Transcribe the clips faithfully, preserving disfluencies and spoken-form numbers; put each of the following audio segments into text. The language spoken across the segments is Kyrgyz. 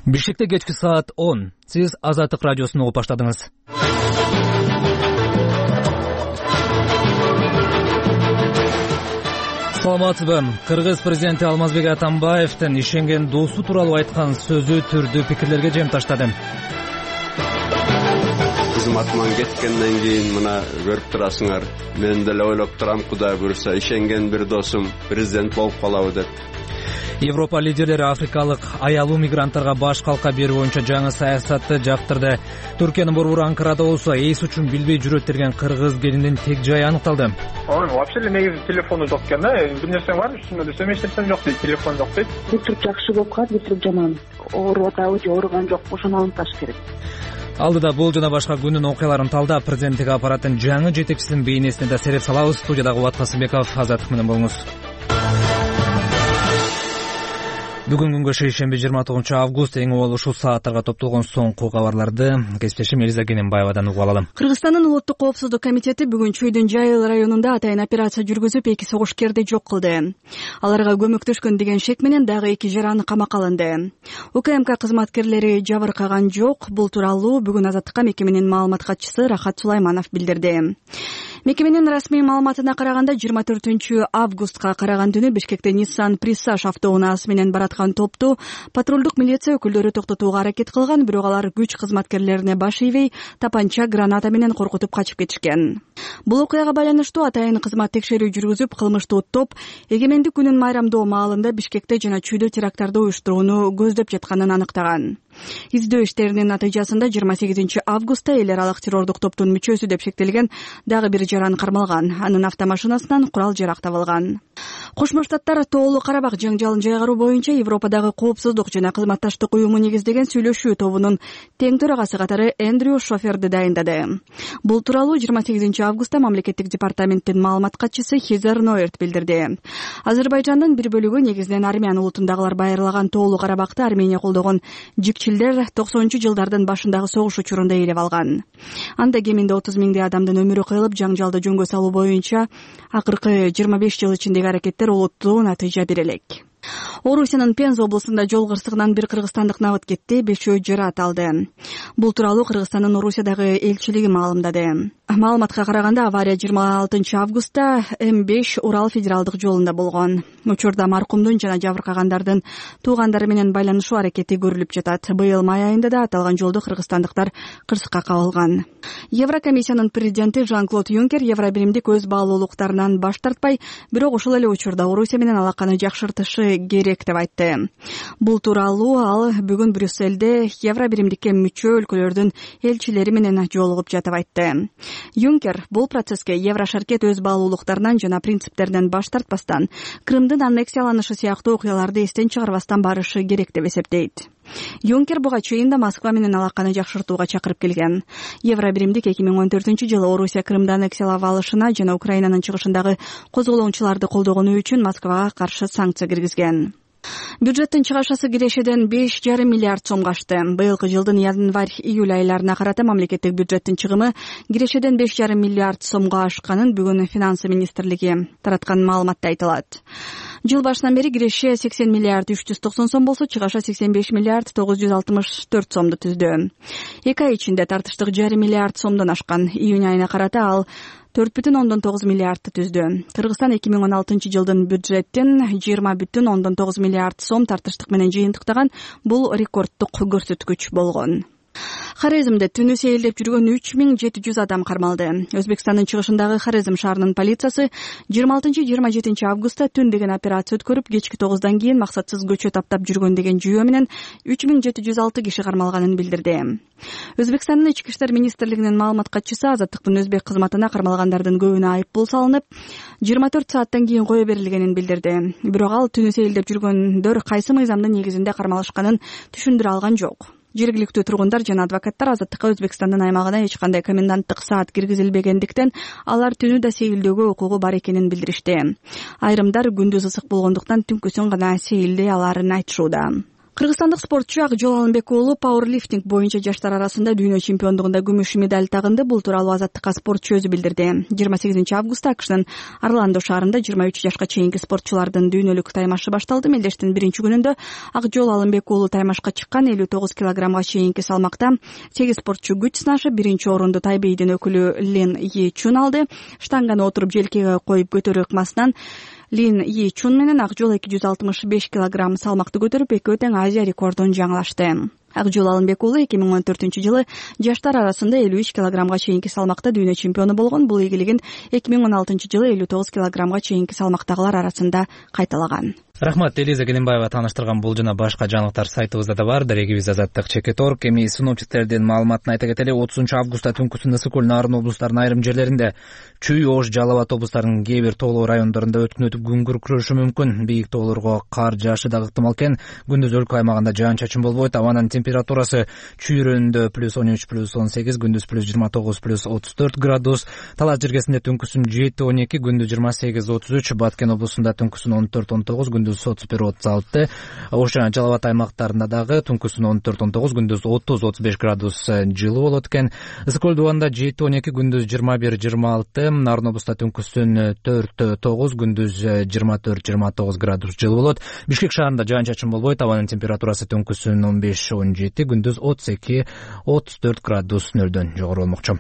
Бишкекте кечки саат он. Сиз Азаттык радиосун угуп баштадыңыз. Саламатсызбы? Кыргыз президенти Алмазбек Атамбаевдин ишенген досу тууралуу айткан сөзү түрдүү пикирлерге жем таштады. Кызматыман кеткенден кийин мына көрүп турасыңар, мен деле ойлоп турам, Кудай буйруса ишенген бир досум президент болуп калабы деп. Европа лидерлери африкалык аялуу мигранттарга баш калка берүү боюнча жаңы саясатты жактырды. Түркиянын борбору Анкарада болсо эс үчүн билбей жүрөт деген кыргыз келиндин тек жайы аныкталды. Вообще эле негизи телефону жок экен да. Бир нерсе бар, үстүндө десем эч нерсе жок дейт, телефон жок дейт. Бир туруп жакшы болуп калат, бир туруп жаман. Ооруп атабы же ооруган жок, ошону аныкташ керек. Алдыда бул жана башка күндүн окуяларын талдап, президенттик аппараттын жаңы жетекчисинин бейнесине да сереп салабыз. Студиядагы Убат Касымбеков, Азаттык менен болуңуз. Бүгүн күнгө шейшемби жыйырма тогузунчу август эң обал ушул сааттарга топтолгон соңку кабарларды кесиптешим Элиза Кененбаевадан угуп алалым. Кыргызстандын улуттук коопсуздук комитети бүгүн Чүйдүн Жайыл районунда атайын операция жүргүзүп, эки согушкерди жок кылды. Аларга көмөктөшкөн деген шек менен дагы эки жаран камакка алынды. УКМК кызматкерлери жабыркаган жок. Бул тууралуу бүгүн Азаттыкка мекеменин маалымат катчысы Рахат Сулайманов билдирди. Мекеменин расмий маалыматына караганда жыйырма төртүнчү августка караган түнү Бишкекте Nissan Presage автоунаасы менен бараткан топту патрулдук милиция өкүлдөрү токтотууга аракет кылган, бирок алар күч кызматкерлерине баш ийбей, тапанча, граната менен коркутуп качып кетишкен. Бул окуяга байланыштуу атайын кызмат текшерүү жүргүзүп, кылмыштуу топ эгемендик күнүн майрамдоо маалында Бишкекте жана Чүйдө теракттарды уюштурууну көздөп жатканын аныктаган. Издөө иштеринин натыйжасында жыйырма сегизинчи августта эл аралык террордук топтун мүчөсү деп шектелген дагы бир жаран кармалган. Анын автомашинасынан курал жарак табылган. Кошмо Штаттар Тоолуу Карабак жаңжалын жайгаруу боюнча Европадагы коопсуздук жана кызматташтык уюму негиздеген сүйлөшүү тобунун тең төрагасы катары Эндрю Шоферди дайындады. Бул тууралуу жыйырма сегизинчи августта мамлекеттик департаменттин маалымат катчысы Хизер Ноерт билдирди. Азербайжандын бир бөлүгү, негизинен армян улутундагылар байырлаган Тоолуу Карабакты Армения колдогон жикчилдер токсонунчу жылдардын башындагы согуш учурунда ээлеп алган. Анда кеминде отуз миңдей адамдын өмүрү кыйылып, жаңжалды жөнгө салуу боюнча акыркы жыйырма беш жыл ичиндеги аракеттер олуттуу натыйжа бере элек. Орусиянын Пенза облусунда жол кырсыгынан бир кыргызстандык набыт кетти, бешөө жарат алды. Бул тууралуу Кыргызстандын Орусиядагы элчилиги маалымдады. Маалыматка караганда авария жыйырма алтынчы августта М беш Урал федералдык жолунда болгон. Учурда маркумдун жана жабыркагандардын туугандары менен байланышуу аракети көрүлүп жатат. Быйыл май айында да аталган жолду кыргызстандыктар кырсыкка кабылган. Еврокомиссиянын президенти Жан-Клод Юнкер Евробиримдик өз баалуулуктарынан баш тартпай, бирок ошол эле учурда Орусия менен алаканы жакшыртышы керек деп айтты. Бул тууралуу ал бүгүн Брюссельде Евробиримдикке мүчө өлкөлөрдүн элчилери менен жолугуп жатып айтты. Юнкер бул процесске Еврошаркет өз баалуулуктарынан жана принциптеринен баш тартпастан, Крымдын аннексияланышы сыяктуу окуяларды эстен чыгарбастан барышы керек деп эсептейт. Юнкер буга чейин да Москва менен алаканы жакшыртууга чакырып келген. Евробиримдик эки миң он төртүнчү жылы Орусия Крымды аннексиялап алышына жана Украинанын чыгышындагы козголоңчуларды колдогону үчүн Москвага каршы санкция киргизген. Бюджеттин чыгашасы кирешеден беш жарым миллиард сомго ашты. Быйылкы жылдын январь-июль айларына карата мамлекеттик бюджеттин чыгымы кирешеден беш жарым миллиард сомго ашканын бүгүн финансы министрлиги тараткан маалыматта айтылат. Жыл башынан бери киреше сексен миллиард үч жүз токсон сом болсо, чыгаша сексен беш миллиард тогуз жүз алтымыш төрт сомду түздү. Эки ай ичинде тартыштык жарым миллиард сомдон ашкан. Июнь айына карата ал төрт бүтүн ондон тогуз миллиардты түздү. Кыргызстан эки миң он алтынчы жылдын бюджеттин жыйырма бүтүн ондон тогуз миллиард сом тартыштык менен жыйынтыктаган. Бул рекорддук көрсөткүч болгон. Хорезмде түнү сейилдеп жүргөн үч миң жети жүз адам кармалды. Өзбекстандын чыгышындагы Хорезм шаарынын полициясы жыйырма алтынчы жыйырма жетинчи августта түн деген операция өткөрүп, кечки тогуздан кийин максатсыз көчө таптап жүргөн деген жүйө менен үч миң жети жүз алты киши кармалганын билдирди. Өзбекстандын ички иштер министрлигинин маалымат катчысы Азаттыктын өзбек кызматына кармалгандардын көбүнө айыппул салынып, жыйырма төрт сааттан кийин кое берилгенин билдирди. Бирок ал түнү сейилдеп жүргөндөр кайсы мыйзамдын негизинде кармалышканын түшүндүрө алган жок. Жергиликтүү тургундар жана адвокаттар Азаттыкка Өзбекстандын аймагына эч кандай коменданттык саат киргизилбегендиктен алар түнү да сейилдөөгө укугу бар экенин билдиришти. Айрымдар күндүз ысык болгондуктан түнкүсүн гана сейилдей аларын айтышууда. Кыргызстандык спортчу Акжол Алымбек уулу пауэрлифтинг боюнча жаштар арасында дүйнө чемпиондугунда күмүш медаль тагынды. Бул тууралуу Азаттыкка спортчу өзү билдирди. жыйырма сегизинчи августта АКШнын Орландо шаарында жыйырма үч жашка чейинки спортчулардын дүйнөлүк таймашы башталды. Мелдештин биринчи күнүндө Акжол Алымбек уулу таймашка чыккан. элүү тогуз килограммга чейинки салмакта сегиз спортчу күч сынашып, биринчи орунду Тайбейдин өкүлү Лин Йи Чун алды. Штанганы отуруп желкеге коюп көтөрүү ыкмасынан Лин Йи Чун менен Акжол эки жүз алтымыш беш килограмм салмакты көтөрүп, экөө тең Азия рекордун жаңылашты. Акжол Алымбек уулу эки миң он төртүнчү жылы жаштар арасында элүү үч килограммга чейинки салмакта дүйнө чемпиону болгон. Бул ийгилигин эки миң он алтынчы жылы элүү тогуз килограммга чейинки салмактагылар арасында кайталаган. Рахмат, Элиза Келимбаева тааныштырган бул жана башка жаңылыктар сайтыбызда да бар. Дарегибиз Азаттык чекит точка орг. Эми синоптиктердин маалыматын айта кетели. отузунчу августта түнкүсүн ысык көл, Нарын облустарынын айрым жерлеринде, Чүй, Ош, Жалал Абад облустарынын кээ бир тоолуу райондорунда өткүн өтүп күн күркүрөшү мүмкүн. Бийик тоолорго кар жаашы дагы ыктымал экен. Күндүз өлкө аймагында жаан-чачын болбойт. Абанын температурасы Чүй районунда плюс он үч, плюс он сегиз, күндүз плюс жыйырма тогуз, плюс отуз төрт градус. Талас жергесинде түнкүсүн жети, он эки, күндүз жыйырма сегиз, отуз үч. Баткен облусунда түнкүсүн он төрт, он тогуз, күндүз отуз бир, отуз алты. Ош жана Жалал Абад аймактарында дагы түнкүсүн он төрт, он тогуз, күндүз отуз, отуз беш градус жылуу болот экен. Ысык көл дубанда жети, он эки, күндүз жыйырма бир, жыйырма алты. Нарын облустта түнкүсүн төрт, тогуз, күндүз жыйырма төрт, жыйырма тогуз градус жылуу болот. Бишкек шаарында жаан-чачын болбойт. Абанын температурасы түнкүсүн он беш, он жети, күндүз отуз эки, отуз төрт градус нөлдөн жогору болмокчу.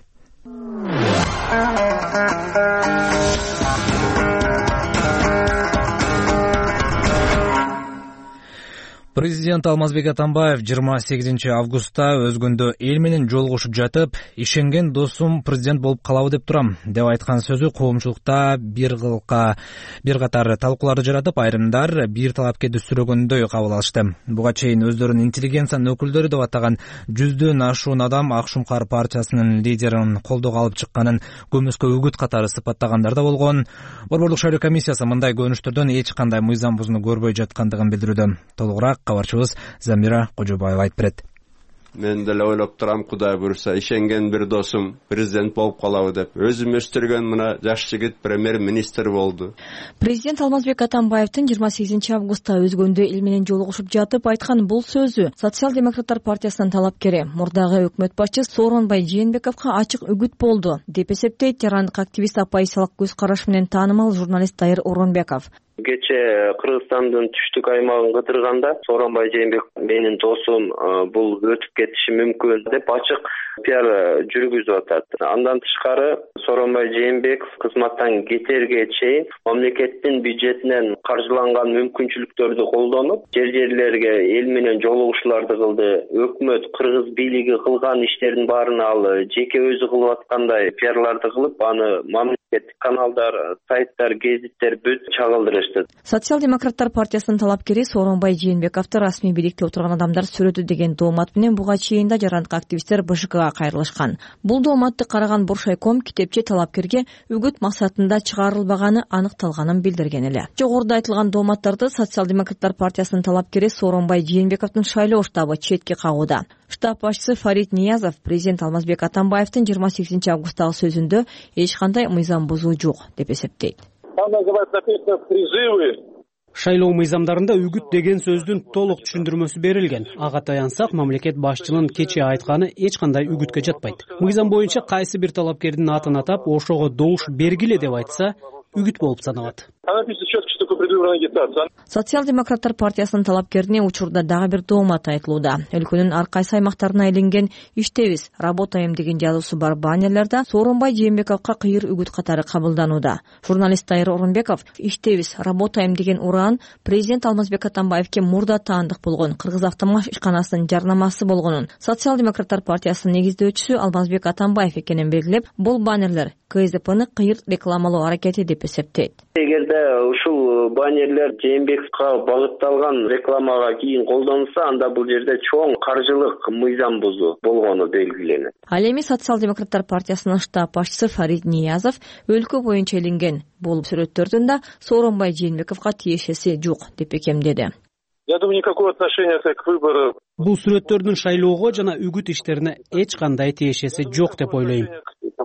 Президент Алмазбек Атамбаев жыйырма сегизинчи августта өзгөндө эл менен жолугушуп жатып, ишенген досум президент болуп калабы деп турам деп айткан сөзү коомчулукта бир кылка бир катар талкууларды жаратып, айрымдар бир талапкерди сүрөгөндөй кабыл алышты. Буга чейин өздөрүн интеллигенциянын өкүлдөрү деп атаган жүздөн ашуун адам Ак Шумкар партиясынын лидерин колдоого алып чыкканын көмөскө үгүт катары сыпаттагандар да болгон. Борбордук шайлоо комиссиясы мындай көрүнүштөрдөн эч кандай мыйзам бузууну көрбөй жаткандыгын билдирүүдө. Толугураак кабарчыбыз Замира Кожобаева айтып берет. Мен деле ойлоп турам, Кудай буйруса ишенген бир досум президент болуп калабы деп. Өзүм өстүргөн мына жаш жигит премьер-министр болду. Президент Алмазбек Атамбаевдин жыйырма сегизинчи августта өзгөндө эл менен жолугушуп жатып айткан бул сөзү социал-демократтар партиясынын талапкери, мурдагы өкмөт башчысы Сооронбай Жээнбековго ачык үгүт болду деп эсептейт жарандык активист, оппозициялык көз караш менен таанымал журналист Дайыр Орунбеков. Кече Кыргызстандын түштүк аймагын кыдырганда Сооронбай Жээнбеков менин досум, бул өтүп кетиши мүмкүн деп ачык пиар жүргүзүп атат. Андан тышкары Сооронбай Жээнбеков кызматтан кетерге чейин мамлекеттин бюджетинен каржыланган мүмкүнчүлүктөрдү колдонуп, жер-жерлерге эл менен жолугушууларды кылды. Өкмөт, кыргыз бийлиги кылган иштердин баарын ал жеке өзү кылып аткандай пиарларды кылып, аны мамлекеттик каналдар, сайттар, гезиттер бүт чагылдырышты. Социал-демократтар партиясынын талапкери Сооронбай Жээнбековду расмий бийликте отурган адамдар сүрөтү деген доомат менен буга чейин да жарандык активисттер БШКга кайрылышкан. Бул дооматты караган Боршайком китепче талапкерге үгүт максатында чыгарылбаганы аныкталганын билдирген эле. Жогоруда айтылган дооматтарды социал-демократтар партиясынын талапкери Сооронбай Жээнбековдун шайлоо штабы четке кагууда. Штаб башчысы Фарид Ниязов президент Алмазбек Атамбаевдин жыйырма сегизинчи августтагы сөзүндө эч кандай мыйзам бузуу жок деп эсептейт. Шайлоо мыйзамдарында үгүт деген сөздүн толук түшүндүрмөсү берилген. Ага таянсак, мамлекет башчынын кечээ айтканы эч кандай үгүткө жатпайт. Мыйзам боюнча кайсы бир талапкердин атын атап, ошого добуш бергиле деп айтса, үгүт болуп саналат. Социал-демократтар партиясынын талапкерине учурда дагы бир доомат айтылууда. Өлкөнүн ар кайсы аймактарына илинген иштебиз, работаем деген жазуусу бар баннерлерде Сооронбай Жээнбековго кыйыр үгүт катары кабылданууда. Журналист Дайыр Орунбеков иштебиз, работаем деген ураан президент Алмазбек Атамбаевге мурда таандык болгон Кыргыз автомаш ишканасынын жарнамасы болгонун, социал-демократтар партиясынын негиздөөчүсү Алмазбек Атамбаев экенин белгилеп, бул баннерлер КСДПны кыйыр рекламалоо аракети деп эсептейт. Эгерде ушул баннерлер Жээнбековго багытталган рекламага кийин колдонулса, анда бул жерде чоң каржылык мыйзам бузуу болгону белгиленет. Ал эми социал-демократтар партиясынын штаб башчысы Фарид Ниязов өлкө боюнча илинген бул сүрөттөрдүн да Сооронбай Жээнбековго тиешеси жок деп экемдеди. Я думаю, никакого отношения к выбору. Бул сүрөттөрдүн шайлоого жана үгүт иштерине эч кандай тиешеси жок деп ойлойм.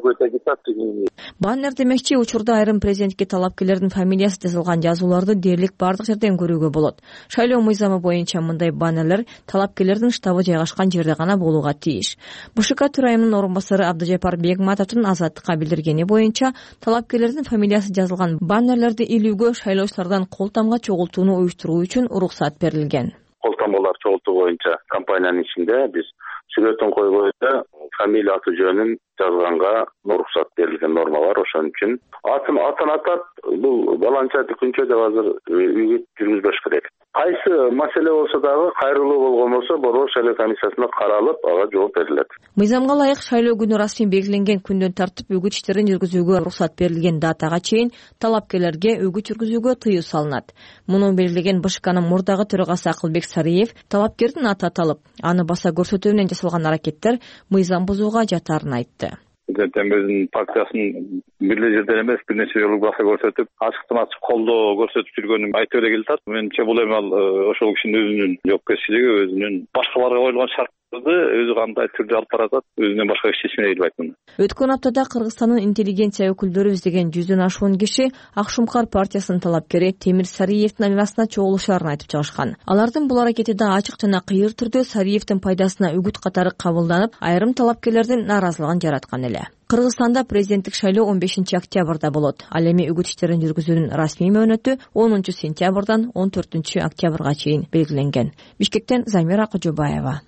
атат. Баннер демекчи, учурда айрым президентке талапкерлердин фамилиясы жазылган жазууларды дээрлик бардык жерден көрүүгө болот. Шайлоо мыйзамы боюнча мындай баннерлер талапкерлердин штабы жайгашкан жерде гана болууга тийиш. БШК төрайымынын орун басары Абдыжапар Бегматовдун Азаттыкка билдиргени боюнча, талапкерлердин фамилиясы жазылган баннерлерди илүүгө шайлоочулардан кол тамга чогултууну уюштуруу үчүн уруксат берилген. Кол тамгалар чогултуу боюнча компаниянын ичинде биз сүрөтүн койгойдо фамилия аты жөнүн жазганга уруксат берилген норма бар. Ошон үчүн атын атын атат, бул баланча күнчө деп азыр үгүт жүргүзбөш керек. Кайсы маселе болсо дагы кайрылуу болгон болсо борбор шайлоо комиссиясына каралып, ага жооп берилет. Мыйзамга ылайык шайлоо күнү расмий белгиленген күндөн тартып үгүт иштерин жүргүзүүгө уруксат берилген датага чейин талапкерлерге үгүт жүргүзүүгө тыюу салынат. Муну белгилеген БШКнын мурдагы төрагасы Акылбек Сариев талапкердин аты аталып, аны баса көрсөтүү менен жасалган аракеттер мыйзам бузууга жатаарын айтты. Президент өзүнүн партиясын бир жерден эмес, бир нече жолу баса көрсөтүп, ачыктан ачык колдоо көрсөтүп жүргөнүн айтып эле келатат. Менимче бул эми ал ошол кишинин өзүнүн жоопкерчилиги, өзүнүн башкаларга коюлган шарттарды өзү кандай түрдө алып баратат, өзүнөн башка эч нерсе элбайт муну. Өткөн аптада Кыргызстандын интеллигенция өкүлдөрү издеген жүздөн ашуун киши Ак Шумкар партиясынын талапкери Темир Сариевдин айланасына чогулушаарын айтып чыгышкан. Алардын бул аракети да ачык жана кыйыр түрдө Сариевдин пайдасына үгүт катары кабылданып, айрым талапкерлердин нааразылыгын жараткан эле. Кыргызстанда президенттик шайлоо он бешинчи октябрда болот. Ал эми үгүт иштерин жүргүзүүнүн расмий мөөнөтү онунчу сентябрдан он төртүнчү октябрга чейин белгиленген. Бишкектен Замира Кожобаева.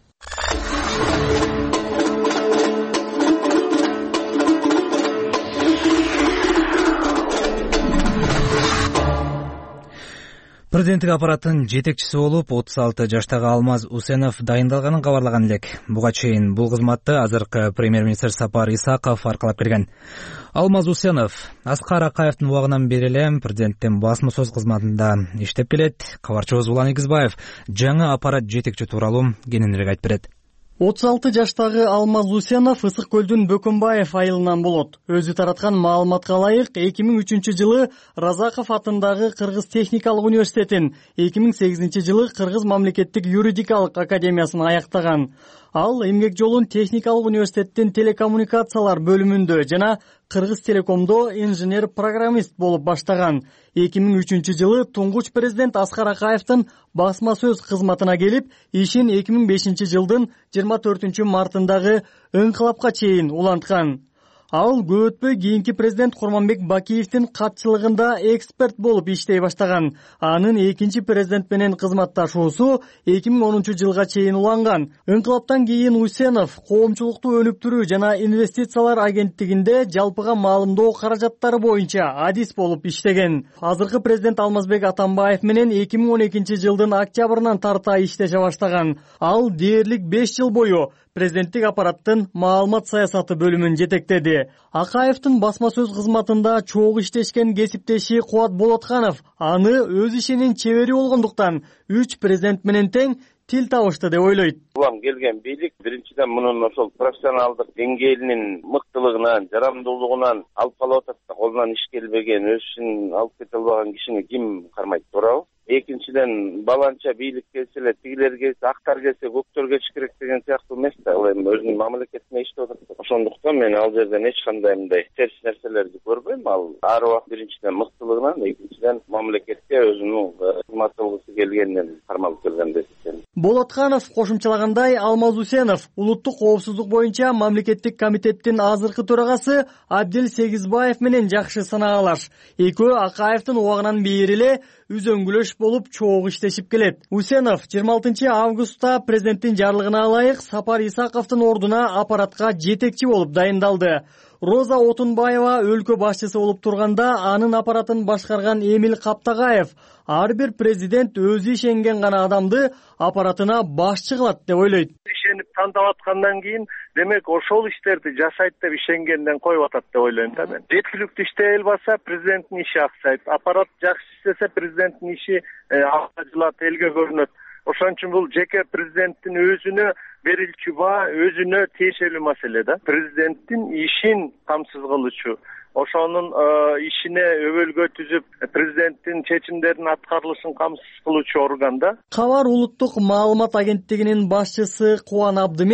Президенттик аппараттын жетекчиси болуп отуз алты жаштагы Алмаз Усенов дайындалганын кабарлаган элек. Буга чейин бул кызматты азыркы премьер-министр Сапар Исаков аркалап келген. Алмаз Усенов Аскар Акаевдин убагынан бери эле президенттин басма сөз кызматында иштеп келет. Кабарчыбыз Улан Игизбаев жаңы аппарат жетекчи тууралуу кененирээк айтып берет. отуз алты жаштагы Алмаз Усенов Ысык көлдүн Бөкөнбаев айылынан болот. Өзү тараткан маалыматка ылайык эки миң үчүнчү жылы Разаков атындагы Кыргыз техникалык университетин, эки миң сегизинчи жылы Кыргыз мамлекеттик юридикалык академиясын аяктаган. Ал эмгек жолун техникалык университеттин телекоммуникациялар бөлүмүндө жана Кыргыз телекомдо инженер-программист болуп баштаган. эки миң үчүнчү жылы туңгуч президент Аскар Акаевдин басма сөз кызматына келип, ишин эки миң бешинчи жылдын жыйырма төртүнчү мартындагы ыңкылапка чейин уланткан. Ал көп өтпөй кийинки президент Курманбек Бакиевдин катчылыгында эксперт болуп иштей баштаган. Анын экинчи президент менен кызматташуусу эки миң онунчу жылга чейин уланган. Ыңкылаптан кийин Усенов коомчулукту өнүктүрүү жана инвестициялар агенттигинде жалпыга маалымдоо каражаттары боюнча адис болуп иштеген. Азыркы президент Алмазбек Атамбаев менен эки миң он экинчи жылдын октябрынан тарта иштеше баштаган. Ал дээрлик беш жыл бою президенттик аппараттын маалымат саясаты бөлүмүн жетектеди. Акаевдин басма сөз кызматында чогуу иштешкен кесиптеши Кубат Болотканов аны өз ишинин чебери болгондуктан үч президент менен тең тил табышты деп ойлойт. Улам келген бийлик биринчиден мунун ошол профессионалдык деңгээлинин мыктылыгынан, жарамдуулугунан алып калып атат да, колунан иш келбеген, өз ишин алып кете албаган кишини ким кармайт, туурабы? Экинчиден баланча бийлик келсе эле, тигилер келсе, актар келсе, көктөр кечиш керек деген сыяктуу эмес да. Ал эми өзүнүн мамлекетине иштеп атат. Ошондуктан мен ал жерден эч кандай мындай терс нерселерди көрбөйм. Ал ар убакыт биринчиден мыктылыгынан, экинчиден мамлекетке өзүнүн кызмат кылгысы келгенинен кармалып келген деп эсептейм. Болотканов кошумчалагандай, Алмаз Усенов улуттук коопсуздук боюнча мамлекеттик комитеттин азыркы төрагасы Абдил Сегизбаев менен жакшы санагалаш. Экөө Акаевдин убагынан бери эле үзөңгүлөш болуп чогуу иштешип келет. Усенов жыйырма алтынчы августта президенттин жарлыгына ылайык Сапар Исаковдун ордуна аппаратка жетекчи болуп дайындалды. Роза Отунбаева өлкө башчысы болуп турганда анын аппаратын башкарган Эмил Каптагаев ар бир президент өзү ишенген гана адамды аппаратына башчы кылат деп ойлойт. Ишенип тандап аткандан кийин демек ошол иштерди жасайт деп ишенгенден коюп атат деп ойлойм да мен. Жеткиликтүү иштей албаса президенттин иши аксайт. Аппарат жакшы иштесе президенттин иши аксажылат, элге көрүнөт. Ошон үчүн бул жеке президенттин өзүнө берилчү баа өзүнө тиешелүү маселе да. Президенттин ишин камсыз кылуучу, ошонун ишине өбөлгө түзүп, президенттин чечимдеринин аткарылышын камсыз кылуучу орган да. Кабар улуттук маалымат агенттигинин башчысы Кубан Абдымен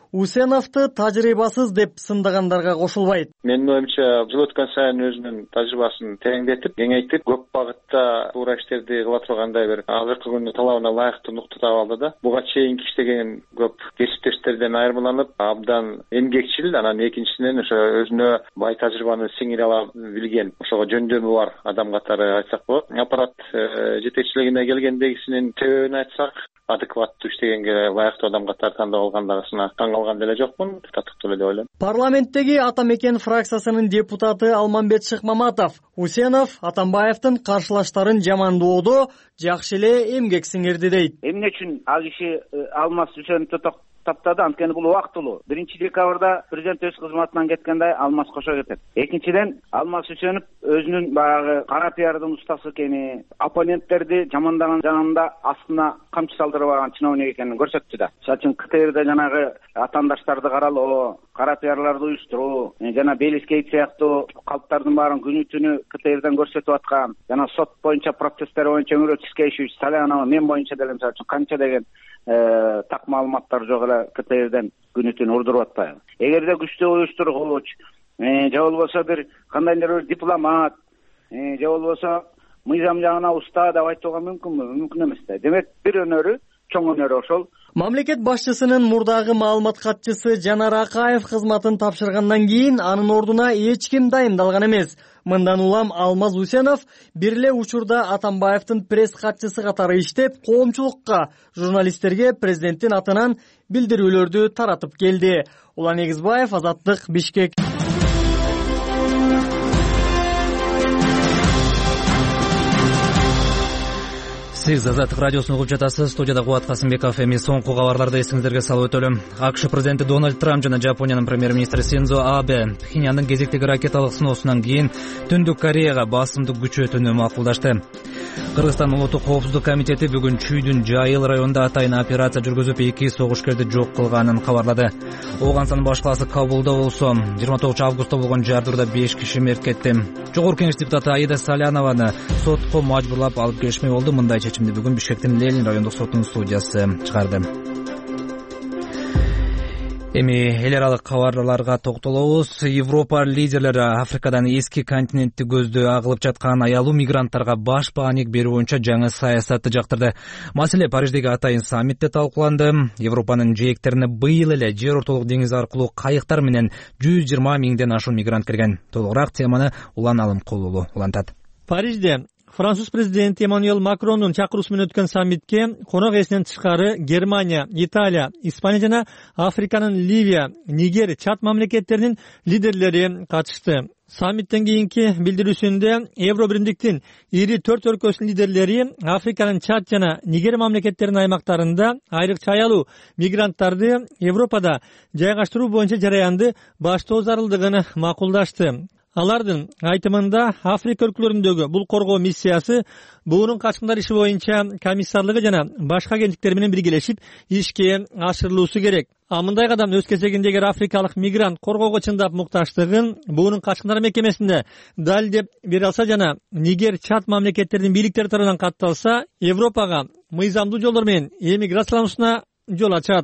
Усеновду тажрыйбасыз деп сындагандарга кошулбайт. Менин оюмча жыл өткөн сайын өзүнүн тажрыйбасын тереңдетип, кеңейтип, көп багытта туура иштерди кыла тургандай бир азыркы күндүн талабына ылайыктуу нукта таап алды да. Буга чейинки иштеген көп кесиптештерден айырмаланып, абдан эмгекчил, анан экинчиден ошо өзүнө бай тажрыйбаны сиңире ала билген, ошого жөндөмү бар адам катары айтсак болот. Аппарат жетекчилигине келгендегисинин себебин айтсак, адекваттуу иштегенге ылайыктуу адам катары тандап алгандыгына таң калган деле жокмун, татыктуу эле деп ойлойм. Парламенттеги Ата Мекен фракциясынын депутаты Алмамбет Шыкмаматов Усенов Атамбаевдин каршылаштарын жамандоодо жакшы эле эмгек сиңирди дейт. Эмне үчүн ал киши Алмаз Усеновду таптады? Анткени бул убактылуу. биринчи декабрда президент өз кызматынан кеткенде Алмаз кошо кетет. Экинчиден, Алмаз Усенов өзүнүн баягы кара пиардын устасы экени, оппоненттерди жамандаган жанында астына камчы салдырбаган чиновник экенин көрсөттү да. Мисалы үчүн КТРде жанагы атаандаштарды каралоо, кара пиарларды уюштуруу, жана Белискейт сыяктуу калптардын баарын күнү түнү КТРден көрсөтүп аткан, жана сот боюнча процесстер боюнча Өмүрө Тискеевич, Салянова, мен боюнча деле мисалы үчүн канча деген так маалыматтар жок эле КТРден күнү түнү урдуруп атпайбы. Эгерде күчтүү уюштургуч, же болбосо бир кандайдыр бир дипломат, же болбосо мыйзам жагына уста деп айтууга мүмкүнбү? Мүмкүн эмес да. Демек бир өнөрү, чоң өнөрү ошол. Мамлекет башчысынын мурдагы маалымат катчысы Жанар Акаев кызматын тапшыргандан кийин анын ордуна эч ким дайындалган эмес. Мындан улам Алмаз Усенов бир эле учурда Атамбаевдин пресс катчысы катары иштеп, коомчулукка, журналисттерге президенттин атынан билдирүүлөрдү таратып келди. Улан Эгизбаев, Азаттык, Бишкек. Сиз Азаттык радиосун угуп жатасыз. Студияда Кубат Касымбеков. Эми соңку кабарларды эсиңиздерге салып өтөлүм. АКШ президенти Дональд Трамп жана Жапониянын премьер-министри Синдзо Абе Пхеньяндын кезектеги ракеталык сыноосунан кийин Түндүк Кореяга басымды күчөтүүнү макулдашты. Кыргызстан Улуттук коопсуздук комитети бүгүн Чүйдүн Жайыл районунда атайын операция жүргүзүп, эки согушкерди жок кылганын кабарлады. Ооганстандын баш калаасы Кабулда болсо жыйырма тогузунчу августта болгон жардырда беш киши мерт кетти. Жогорку Кеңеш депутаты Аида Салянованы сотко мажбурлап алып келишмек болду. Мындай чечимди бүгүн Бишкектин Ленин райондук сотунун судьясы чыгарды. Эми эл аралык кабарларга токтолобуз. Европа лидерлери Африкадан эски континентти көздөй агылып жаткан аялуу мигранттарга баш бааник берүү боюнча жаңы саясатты жактырды. Маселе Париждеги атайын саммитте талкууланды. Европанын жээктерине быйыл эле жер ортолук деңиз аркылуу кайыктар менен жүз жыйырма миңден ашуун мигрант кирген. Толугураак теманы Улан Алымкулулу улантат. Парижде Француз президенти Эммануэль Макрондун чакыруусу менен өткөн саммитке конок ээсинен тышкары Германия, Италия, Испания жана Африканын Ливия, Нигер, Чад мамлекеттеринин лидерлери катышты. Саммиттен кийинки билдирүүсүндө Евро биримдиктин ири төрт өлкөсүнүн лидерлери Африканын Чад жана Нигер мамлекеттеринин аймактарында айрыкча аялуу мигранттарды Европада жайгаштыруу боюнча жараянды баштоо зарылдыгын макулдашты. Алардын айтымында Африка өлкөлөрүндөгү бул коргоо миссиясы буунун качкындар иши боюнча комиссарлыгы жана башка агенттиктер менен биргелешип ишке ашырылуусу керек. А мындай кадам өз кезегинде эгер африкалык мигрант коргоого чындап мукташтыгын буунун качкындар мекемесинде далилдеп бере алса жана Нигер, Чад мамлекеттеринин бийликтери тарабынан катталса, Европага мыйзамдуу жолдор менен эмиграциялануусуна жол ачат.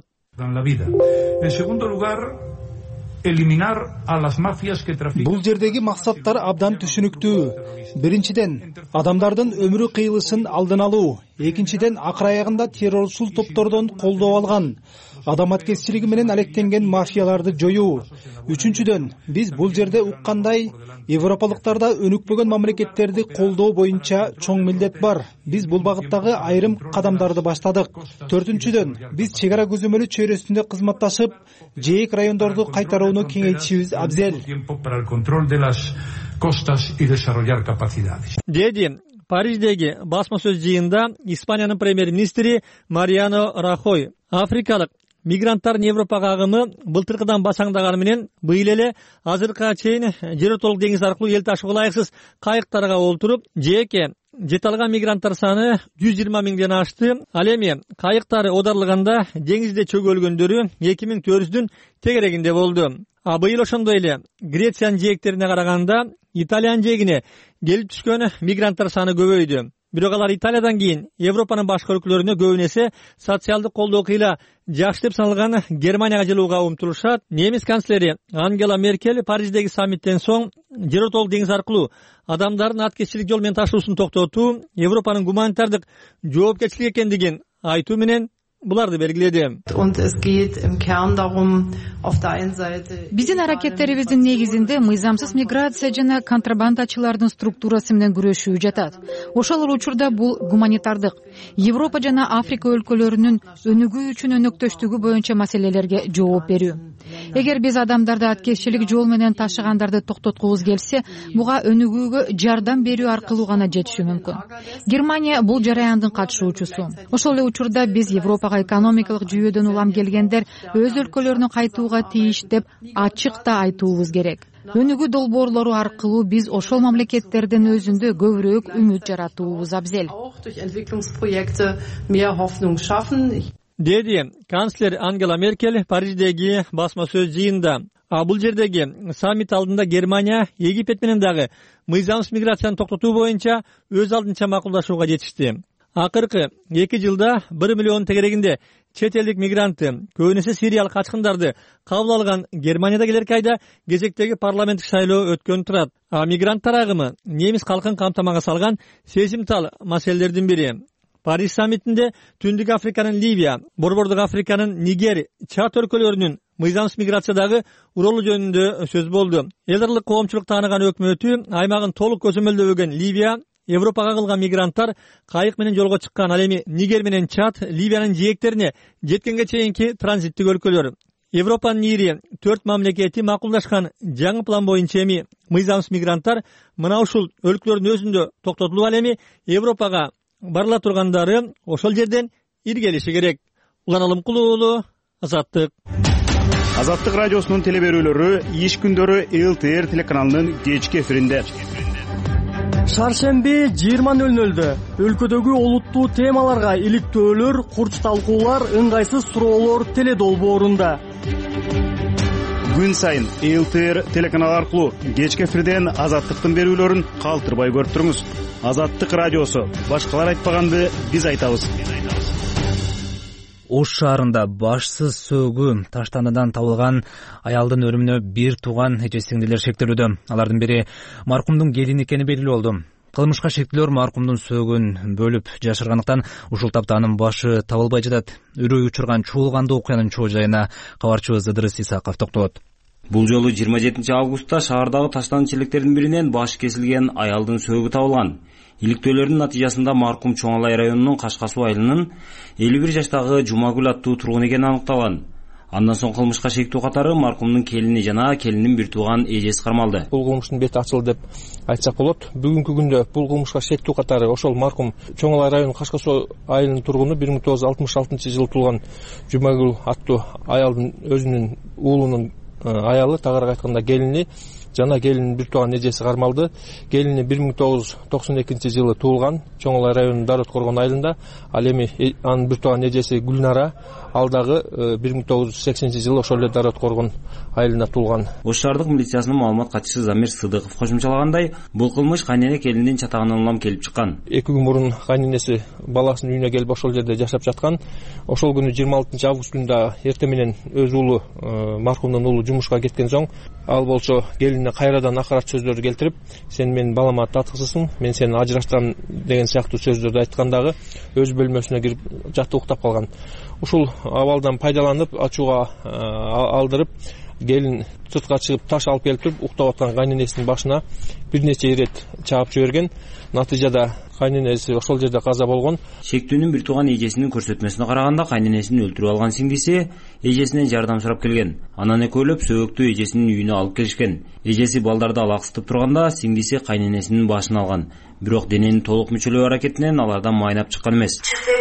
Бул жердеги максаттар абдан түшүнүктүү. Биринчиден, адамдардын өмүрү кыйылышын алдын алуу. Экинчиден, акыр аягында террорчул топтордон колдоо алган, адаматкерчилиги менен алектенген мафияларды жоюу. Үчүнчүдөн, биз бул жерде уккандай европалыктарда өнүкпөгөн мамлекеттерди колдоо боюнча чоң милдет бар. Биз бул багыттагы айрым кадамдарды баштадык. Төртүнчүдөн, биз чек ара көзөмөлү чөйрөсүндө кызматташып, жээк райондорду кайтарууну кеңейтишибиз абзел. Деди Париждеги басма сөз жыйында Испаниянын премьер-министри Мариано Рахой африкалык мигранттардын Европага агымы былтыркыдан басаңдаганы менен быйыл эле азыркыга чейин жер ортолук деңиз аркылуу эл ташууга ылайыксыз кайыктарга олтуруп, жээкке жете алган мигранттар саны жүз жыйырма миңден ашты. Ал эми кайыктары одарлыганда деңизде чөгөлгөндөрү эки миң төрт жүздүн тегерегинде болду. А быйыл ошондой эле Грециянын жээктерине караганда Италиянын жээгине келип түшкөн мигранттар саны көбөйдү. Бирок алар Италиядан кийин Европанын башка өлкөлөрүнө көбүн эсе социалдык колдоо кыйла жакшы деп саналган Германияга жылууга умтулушат. Немис канцлери Ангела Меркель Париждеги саммиттен соң жер ортолук деңиз аркылуу адамдардын аткезчилик жол менен ташуусун токтотуу Европанын гуманитардык жоопкерчилик экендигин айтуу менен буларды белгиледи. Биздин аракеттерибиздин негизинде мыйзамсыз миграция жана контрабандачылардын структурасы менен күрөшүү жатат. Ошол учурда бул гуманитардык Европа жана Африка өлкөлөрүнүн өнүгүү үчүн өнөктөштүгү боюнча маселелерге жооп берүү. Эгер биз адамдарды аткезчилик жол менен ташыгандарды токтоткубуз келсе, буга өнүгүүгө жардам берүү аркылуу гана жетиши мүмкүн. Германия бул жараяндын катышуучусу. Ошол эле учурда биз Европага экономикалык жүйөдөн улам келгендер өз өлкөлөрүнө кайтууга тийиш деп ачык да айтуубуз керек. Өнүгүү долбоорлору аркылуу биз ошол мамлекеттердин өзүндө көбүрөөк үмүт жаратуубуз абзел. Деди канцлер Ангела Меркель Париждеги басма сөз жыйында. А бул жердеги саммит алдында Германия Египет менен дагы мыйзамсыз миграцияны токтотуу боюнча өз алдынча макулдашууга жетишти. Акыркы эки жылда бир миллион тегерегинде чет элдик мигрантты, көбүн эсе сириялык качкындарды кабыл алган Германияда келерки айда кезектеги парламенттик шайлоо өткөн турат. А мигранттар агымы немис калкын камтамага салган сезимтал маселелердин бири. Париж саммитинде Түндүк Африканын Ливия, Борбордук Африканын Нигер, Чад өлкөлөрүнүн мыйзамсыз миграциядагы ролу жөнүндө сөз болду. Эл аралык коомчулук тааныган өкмөтү аймагын толук көзөмөлдөбөгөн Ливия, Европага кылган мигранттар кайык менен жолго чыккан, ал эми Нигер менен Чад Ливиянын жээктерине жеткенге чейинки транзиттик өлкөлөр. Европанын ири төрт мамлекети макулдашкан жаңы план боюнча эми мыйзамсыз мигранттар мына ушул өлкөлөрдүн өзүндө токтотулуп, ал эми Европага барыла тургандары ошол жерден иргелиши керек. Улан Алымкулуу уулу, Азаттык. Азаттык радиосунун теле берүүлөрү иш күндөрү эл тэ эр телеканалынын кечки эфиринде. Шаршемби жыйырма нөл нөлдө өлкөдөгү олуттуу темаларга иликтөөлөр, курч талкуулар, ыңгайсыз суроолор теле долбоорунда. Күн сайын эл тэ эр телеканалы аркылуу кечки эфирден Азаттыктын берүүлөрүн калтырбай көрүп туруңуз. Азаттык радиосу, башкалар айтпаганды биз айтабыз. Ош шаарында башсыз сөөгү таштандан табылган аялдын өлүмүнө бир тууган эже-сиңдилер шектелүүдө. Алардын бири маркумдун келини экени белгилүү болду. Кылмышка шектилер маркумдун сөөгүн бөлүп жашыргандыктан ушул тапта анын башы табылбай жатат. Үрөй учурган чуулгандуу окуянын чоо жайына кабарчыбыз Ыдырыс Исаков токтолот. Бул жолу жыйырма жетинчи августта шаардагы таштан челектердин биринен баш кесилген аялдын сөөгү табылган. Иликтөөлөрдүн натыйжасында маркум Чоңалай районунун Кашка суу айылынын элүү бир жаштагы Жумагүл аттуу тургун экени аныкталган. Андан соң кылмышка шектүү катары маркумдун келини жана келинин бир тууган эжеси кармалды. Бул кылмыштын бети ачылды деп айтсак болот. Бүгүнкү күндө бул кылмышка шектүү катары ошол маркум Чоңалай районунун Кашка суу айылынын тургуну бир миң тогуз жүз алтымыш алтынчы жылы туулган Жумагүл аттуу аялдын өзүнүн уулунун аялы, тагыраак айтканда келини жана келинин бир тууган эжеси кармалды. Келини бир миң тогуз жүз токсон экинчи жылы туулган Чоңалай районунун Дарыт Коргон айылында, ал эми анын бир тууган эжеси Гүлнара ал дагы бир миң тогуз жүз сексенинчи жылы ошол эле Дарыт Коргон айылында туулган. Ош шаардык милициясынын маалымат катчысы Замир Сыдыков кошумчалагандай, бул кылмыш кайнене келиндин чатагынан улам келип чыккан. Эки күн мурун кайненеси баласынын үйүнө келип ошол жерде жашап жаткан. Ошол күнү жыйырма алтынчы август күнүндө эртең менен өз уулу маркумдун уулу жумушка кеткен соң, ал болсо келинине кайрадан акырат сөздөрдү келтирип, сен менин балама татыксызсың, мен сени ажыраштырам деген сыяктуу сөздөрдү айткан дагы өз бөлмөсүнө кирип жатып уктап калган. Ушул абалдан пайдаланып, ачууга алдырып, келин сыртка чыгып таш алып келип туруп, уктап аткан кайненесинин башына бир нече ирет чаап жиберген. Натыйжада кайненеси ошол жерде каза болгон. Шектүүнүн бир тууган эжесинин көрсөтмөсүнө караганда кайненесин өлтүрүп алган сиңдиси эжесинен жардам сурап келген. Анан экөөлөп сөөгүктү эжесинин үйүнө алып келишкен. Эжеси балдарды алаксытып турганда сиңдиси кайненесинин башын алган. Бирок дененин толук мүчөлөө аракетинен алардан майнап чыккан эмес.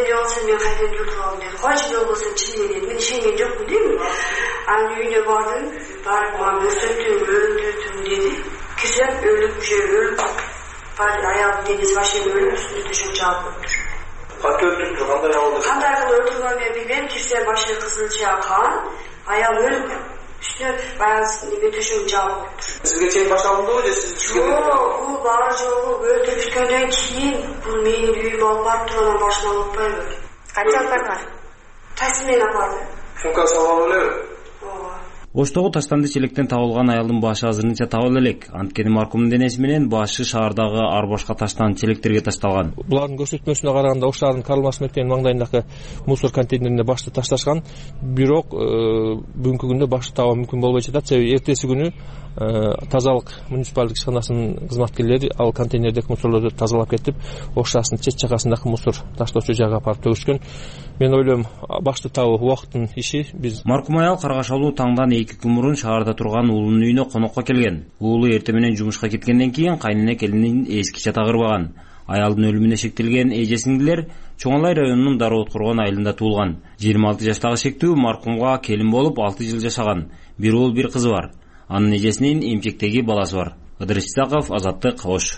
Качы жол болсо чын мен ишенген жокмун дейм. Анын үйүнө бардым, барып мага көрсөттүм, өлтүрдүм деди. Кирсем өлүп жүрүп өлүп. Баары аялдын денеси вообще өлүп, үстүндө төшөк жаап отур. Кантип өлтүрдү, кандай абалда? Кандай кылып өлтүргөнүн билбейм. Кирсем вообще кызылча кан, аял өлүп. үстүнө баягы неме төшөгү жабылып туруп. Сизге чейин башталдыбы же сиз түшкөндөн кийин? Жок, бул баары жолу өлтүрүп бүткөндөн кийин бул менин үйүмө алып барып туруп анан башына алып атпайбы? Качан апарган? Такси менен апарды. Сумка салып элеби? Оштогу таштанды челектен табылган аялдын башы азырынча табыла элек. Анткени маркумдун денеси менен башы шаардагы ар башка таштанды челектерге ташталган. Булардын көрсөтмөсүнө караганда Ош шаарынын Карл Маркс мектебинин маңдайындагы мусор контейнерине башты ташташкан. Бирок бүгүнкү күндө башты табуу мүмкүн болбой жатат. Себеби эртеси күнү тазалык муниципалдык ишканасынын кызматкерлери ал контейнердеги мусорлорду тазалап кетип, Ош шаарынын чет жагасындагы мусор таштоочу жайга апарып төгүшкөн. Мен ойлойм, башты табуу убакыттын иши. Биз маркум аял каргашалуу таңдан эки күн мурун шаарда турган уулунун үйүнө конокко келген. Уулу эртең менен жумушка кеткенден кийин кайнене келинин эскиче тагырбаган. Аялдын өлүмүнө шектелген эже-сиңдилер Чоңалай районунун Дарооткоргон айылында туулган. жыйырма алты жаштагы шектүү маркумга келин болуп алты жыл жашаган. Бир уул, бир кызы бар. Анын эжесинин эмчектеги баласы бар. Ыдырыс Исаков, Азаттык, Ош.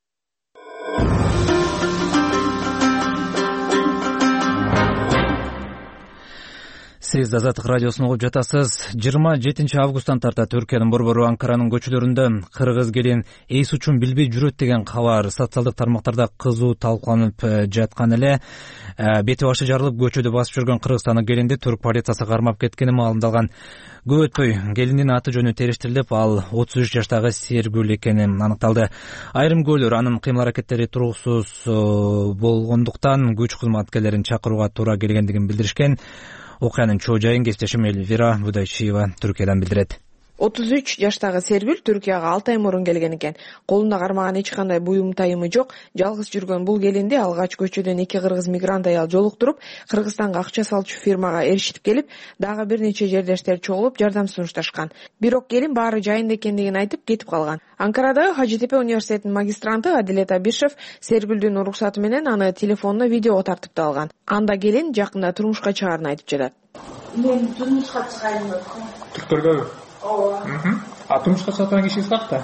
Сиз Азаттык радиосун угуп жатасыз. жыйырма жетинчи августтан тарта Түркиянын борбору Анкаранын көчөлөрүндө кыргыз келин эс учун билбей жүрөт деген кабар социалдык тармактарда кызуу талкууланып жаткан эле. Бети башы жарылып көчөдө басып жүргөн кыргызстандык келинди түрк полициясы кармап кеткени маалымдалган. Көп өтпөй келиндин аты жөнү териштирилип, ал отуз үч жаштагы Сергүл экени аныкталды. Айрым күбөлөр анын кыймыл-аракеттери туруксуз болгондуктан күч кызматкерлерин чакырууга туура келгендигин билдиришкен. Окуянын чоо жайын кесиптешим Эльвира Будайчиева Түркиядан билдирет. отуз үч жаштагы Сергүл Түркияга алты ай мурун келген экен. Колунда кармаган эч кандай буюм тайымы жок. Жалгыз жүргөн бул келинди алгач көчөдөн эки кыргыз мигрант аял жолуктуруп, Кыргызстанга акча салчу фирмага эришип келип, дагы бир нече жердештер чогулуп жардам сунушташкан. Бирок келин баары жайында экендигин айтып кетип калган. Анкарадагы Хажитепе университетинин магистранты Адилет Абишев Сергүлдүн уруксаты менен аны телефонуна видеого тартып да алган. Анда келин жакында турмушка чыгаарын айтып жатат. Мен турмушка чыгайын деп. Түркөлгө? Ооба. А турмушка чыккан кишиңиз каякта?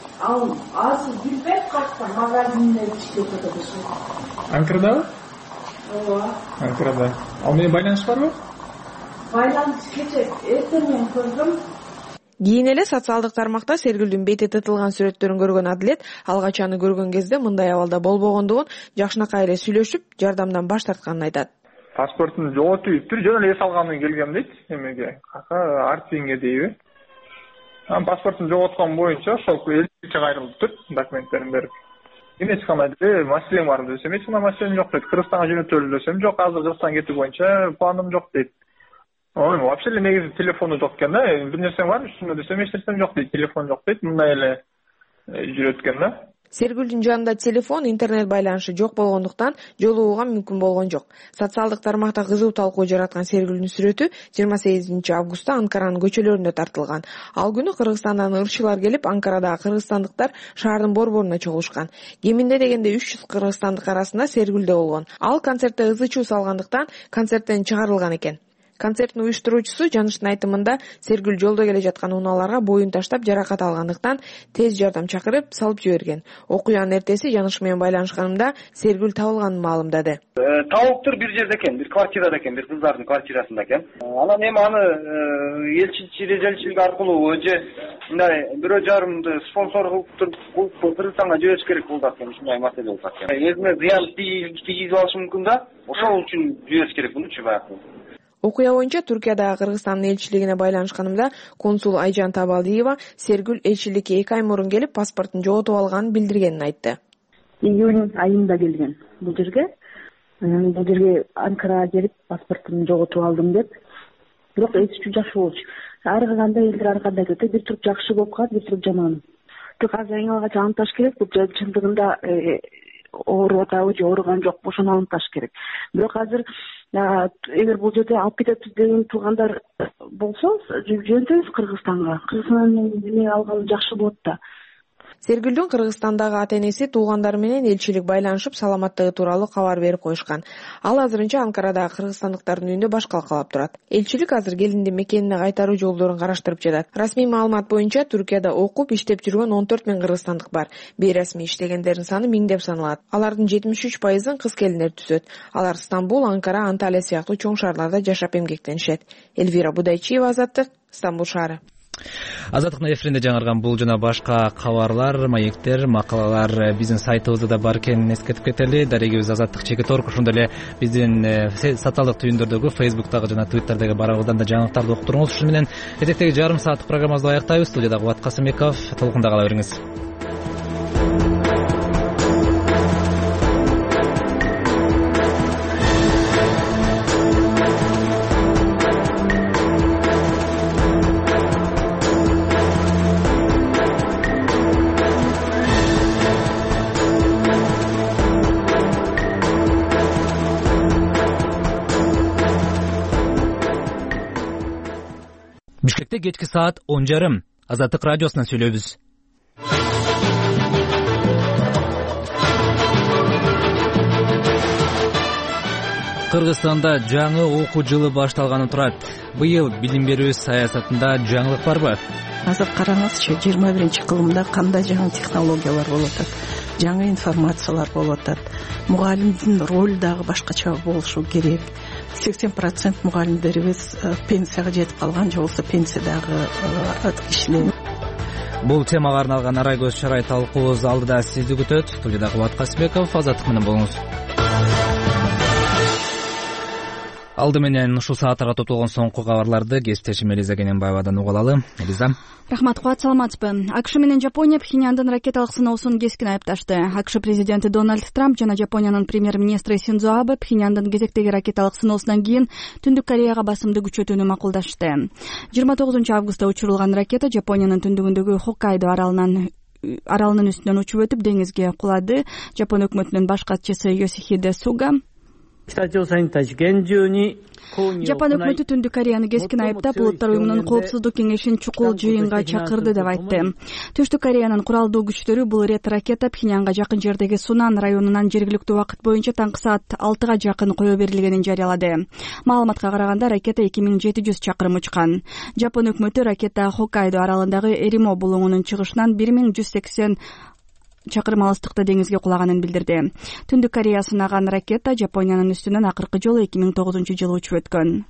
Ал азыр билбейм каякта, магазинде иштеп жатат. Анкарадабы? Ооба. Анкарада. Ал менен байланыш барбы? Байланыш кече эртең көрдүм. Кийин эле социалдык тармакта Сергүлдүн бети тытылган сүрөттөрүн көргөн Адилет алгач аны көргөн кезде мындай абалда болбогондугун, жакшынакай эле сүйлөшүп, жардамдан баш тартканын айтат. Паспортун жоготуп, жөн эле эс алгандан келгем дейт, эмеге, Артвинге дейби. Анан паспортун жоготкон боюнча ошол элчиге кайрылып тур, документтерин берип. Эч кандай маселем бар десем, эч кандай маселем жок дейт. Кыргызстанга жөнөтөлү десем, жок, азыр Кыргызстанга кетүү боюнча планым жок дейт. Ой, вообще эле негизи телефону жок экен да. Бир нерсең барбы үстүнө десем, эч нерсем жок дейт. Телефон жок дейт. Мындай эле жүрөт экен да. Сергүлдүн жанында телефон, интернет байланышы жок болгондуктан жолугууга мүмкүн болгон жок. Социалдык тармакта кызуу талкуу жараткан Сергүлдүн сүрөтү жыйырма сегизинчи августта Анкаранын көчөлөрүндө тартылган. Ал күнү Кыргызстандан ырчылар келип, Анкарадагы кыргызстандыктар шаардын борборуна чогулушкан. Кеминде дегенде үч жүз кыргызстандык арасында Сергүл да болгон. Ал концертте ызы-чуу салгандыктан концерттен чыгарылган экен. Концерттин уюштуруучусу Жаныштын айтымында Сергүл жолдо келе жаткан унааларга боюн таштап жаракат алгандыктан тез жардам чакырып салып жиберген. Окуянын эртеси Жаныш менен байланышканымда Сергүл табылганын маалымдады. Табылыптыр бир жерде экен, бир квартирада экен, бир кыздардын квартирасында экен. Анан эми аны элчилик элчилик аркылуу же мындай бирөө жарымды спонсор кылып туруп Кыргызстанга жибериш керек болду экен, ушундай маселе болду экен. Өзүнө зыян тийгизип алышы мүмкүн да, ошол үчүн жибериш керек мунчу баягы. Окуя боюнча Түркиядагы Кыргызстандын элчилигине байланышканымда консул Айжан Табалдиева Сергүл элчиликке эки ай мурун келип паспортун жоготуп алганын билдиргенин айтты. Июнь айында келген бул жерге. Бул жерге Анкарага келип паспортумду жоготуп алдым деп. Бирок эч үчүн жакшы болчу. Ар кандай элдер ар кандай кетет, бир туруп жакшы болуп калат, бир туруп жаман. Тек азыр эң алгач аныкташ керек, бул чындыгында ооруп атабы же ооруган жокпу, ошону аныкташ керек. Бирок азыр эгер бул жерде алып кетет деген туугандар болсо, жөнөтөбүз Кыргызстанга. Кыргызстандан эмне алган жакшы болот да. Сергүлдүн Кыргызстандагы ата-энеси туугандары менен элчилик байланышып, саламаттыгы тууралуу кабар берип коюшкан. Ал азырынча Анкарадагы кыргызстандыктардын үйүндө башкалкалап турат. Элчилик азыр келинди мекенине кайтаруу жолдорун караштырып жатат. Расмий маалымат боюнча Түркияда окуп, иштеп жүргөн он төрт миң кыргызстандык бар. Бейрасмий иштегендердин саны миңдеп саналат. Алардын жетимиш үч пайызын кыз келиндер түзөт. Алар Стамбул, Анкара, Анталия сыяктуу чоң шаарларда жашап эмгектенишет. Элвира Будайчиева, Азаттык, Стамбул шаары. Азаттыктын эфиринде жаңырган бул жана башка кабарлар, маектер, макалалар биздин сайтыбызда да бар экенин эскертип кетели. Дарегибиз Азаттык чекит орг, ошондой эле биздин социалдык түйүндөрдөгү, Facebook'тагы жана Twitter'дагы барабыздан да жаңылыктарды угуп туруңуз. Ушуну менен этектеги жарым сааттык программабызды аяктайбыз. Студияда Кубат Касымбеков, толкунда кала бериңиз. Бишкекте кечки саат он жарым. Азаттык радиосунан сүйлөйбүз. Кыргызстанда жаңы окуу жылы башталганы турат. Быйыл билим берүү саясатында жаңылык барбы? Азыр караңызчы, жыйырма биринчи кылымда кандай жаңы технологиялар болуп атат, жаңы информациялар болуп атат. Мугалимдин ролу дагы башкача болушу керек. сексен процент мугалимдерибиз пенсияга жетип калган, же болбосо пенсиядагы кишилер. Бул темага арналган арай көз чарай талкуубуз алдыда сизди күтөт. Студияда Кубат Касымбеков, Азаттык менен болуңуз. Алды менен ушул сааттарга топтолгон соңку кабарларды кесиптешим Элиза Кененбаевадан угуп алалы. Элиза. Рахмат, Кубат, саламатсызбы. АКШ менен Жапония Пхеньяндын ракеталык сыноосун кескин айыпташты. АКШ президенти Дональд Трамп жана Жапониянын премьер-министри Синдзо Абе Пхеньяндын кезектеги ракеталык сыноосунан кийин Түндүк Кореяга басымды күчөтүүнү макулдашты. жыйырма тогузунчу августта учурулган ракета Жапониянын түндүгүндөгү Хоккайдо аралынан аралынын үстүнөн учуп өтүп деңизге кулады. Жапон өкмөтүнүн баш катчысы Йосихиде Суга Жапон өкмөтү Түндүк Кореяны кескин айыптап, Улуттар уюмунун коопсуздук кеңешин чукул жыйынга чакырды деп айтты. Түштүк Кореянын куралдуу күчтөрү бул рет ракета Пхеньянга жакын жердеги Сунан районунан жергиликтүү убакыт боюнча таңкы саат алтыга жакын кое берилгенин жарыялады. Маалыматка караганда ракета эки миң жети жүз чакырым учкан. Жапон өкмөтү ракета Хоккайдо аралындагы Эримо булуңунун чыгышынан бир миң жүз сексен чакырым алыстыкта деңизге кулаганын билдирди. Түндүк Корея сынаган ракета Жапониянын үстүнөн акыркы жолу эки миң тогузунчу жылы учуп өткөн.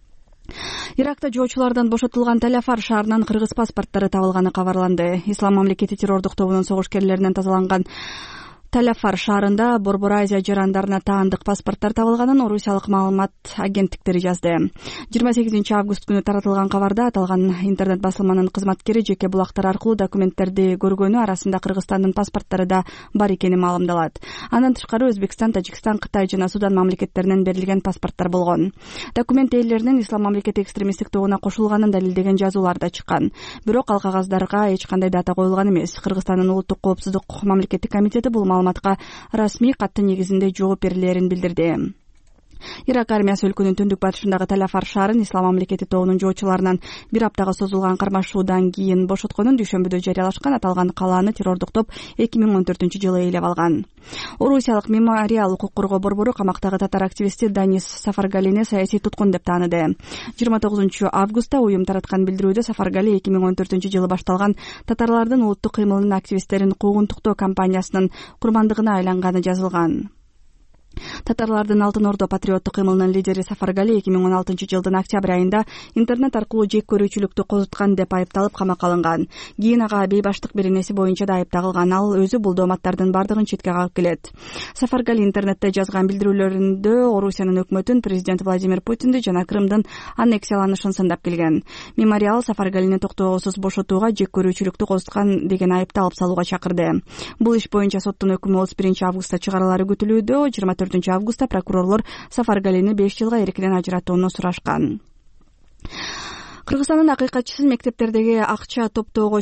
Иракта жоочулардан бошотулган Таляфар шаарынан кыргыз паспорттары табылганы кабарланды. Ислам мамлекети террордук тобунун согушкерлеринен тазаланган Таляфар шаарында Борбор Азия жарандарына таандык паспорттар табылганын орусиялык маалымат агенттиктери жазды. жыйырма сегизинчи август күнү таратылган кабарда аталган интернет басылманын кызматкери жеке булактар аркылуу документтерди көргөнү, арасында Кыргызстандын паспорттары да бар экени маалымдалат. Андан тышкары Өзбекстан, Тажикстан, Кытай жана Судан мамлекеттеринен берилген паспорттар болгон. Документ ээлеринин Ислам мамлекети экстремисттик тобуна кошулганын далилдеген жазуулар да чыккан. Бирок ал кагаздарга эч кандай дата коюлган эмес. Кыргызстандын улуттук коопсуздук мамлекеттик комитети бул маалыматка расмий катты негизинде жооп берилерин билдирди. Ирак армиясы өлкөнүн түндүк батышындагы Таляфар шаарын Ислам мамлекети тобунун жоочуларынан бир аптага созулган кармашуудан кийин бошотконун дүйшөмбүдө жарыялашкан. Аталган калааны террордук топ эки миң он төртүнчү жылы ээлеп алган. Орусиялык Мемориал укук коргоо борбору камактагы татар активисти Данис Сафаргалини саясий туткун деп тааныды. жыйырма тогузунчу августта уюм тараткан билдирүүдө Сафаргали эки миң он төртүнчү жылы башталган татарлардын улуттук кыймылынын активисттерин куугунтуктоо кампаниясынын курмандыгына айланганы жазылган. Татарлардын Алтын Ордо патриоттук кыймылынын лидери Сафаргали эки миң он алтынчы жылдын октябрь айында интернет аркылуу жек көрүүчүлүктү козуткан деп айыпталып камакка алынган. Кийин ага бейбаштык беренеси боюнча да айып тагылган. Ал өзү бул дооматтардын бардыгын четке кагып келет. Сафаргали интернетте жазган билдирүүлөрүндө Орусиянын өкмөтүн, президент Владимир Путинди жана Крымдын аннексияланышын сындап келген. Мемориал Сафаргалини токтоосуз бошотууга, жек көрүүчүлүктү козуткан деген айыпты алып салууга чакырды. Бул иш боюнча соттун өкүмү отуз биринчи августта чыгарылары күтүлүүдө. жыйырма төртүнчү августта прокурорлор Сафаргалини беш жылга эркинен ажыратууну сурашкан. Кыргызстандын акыйкатчысын мектептердеги акча топтоого чек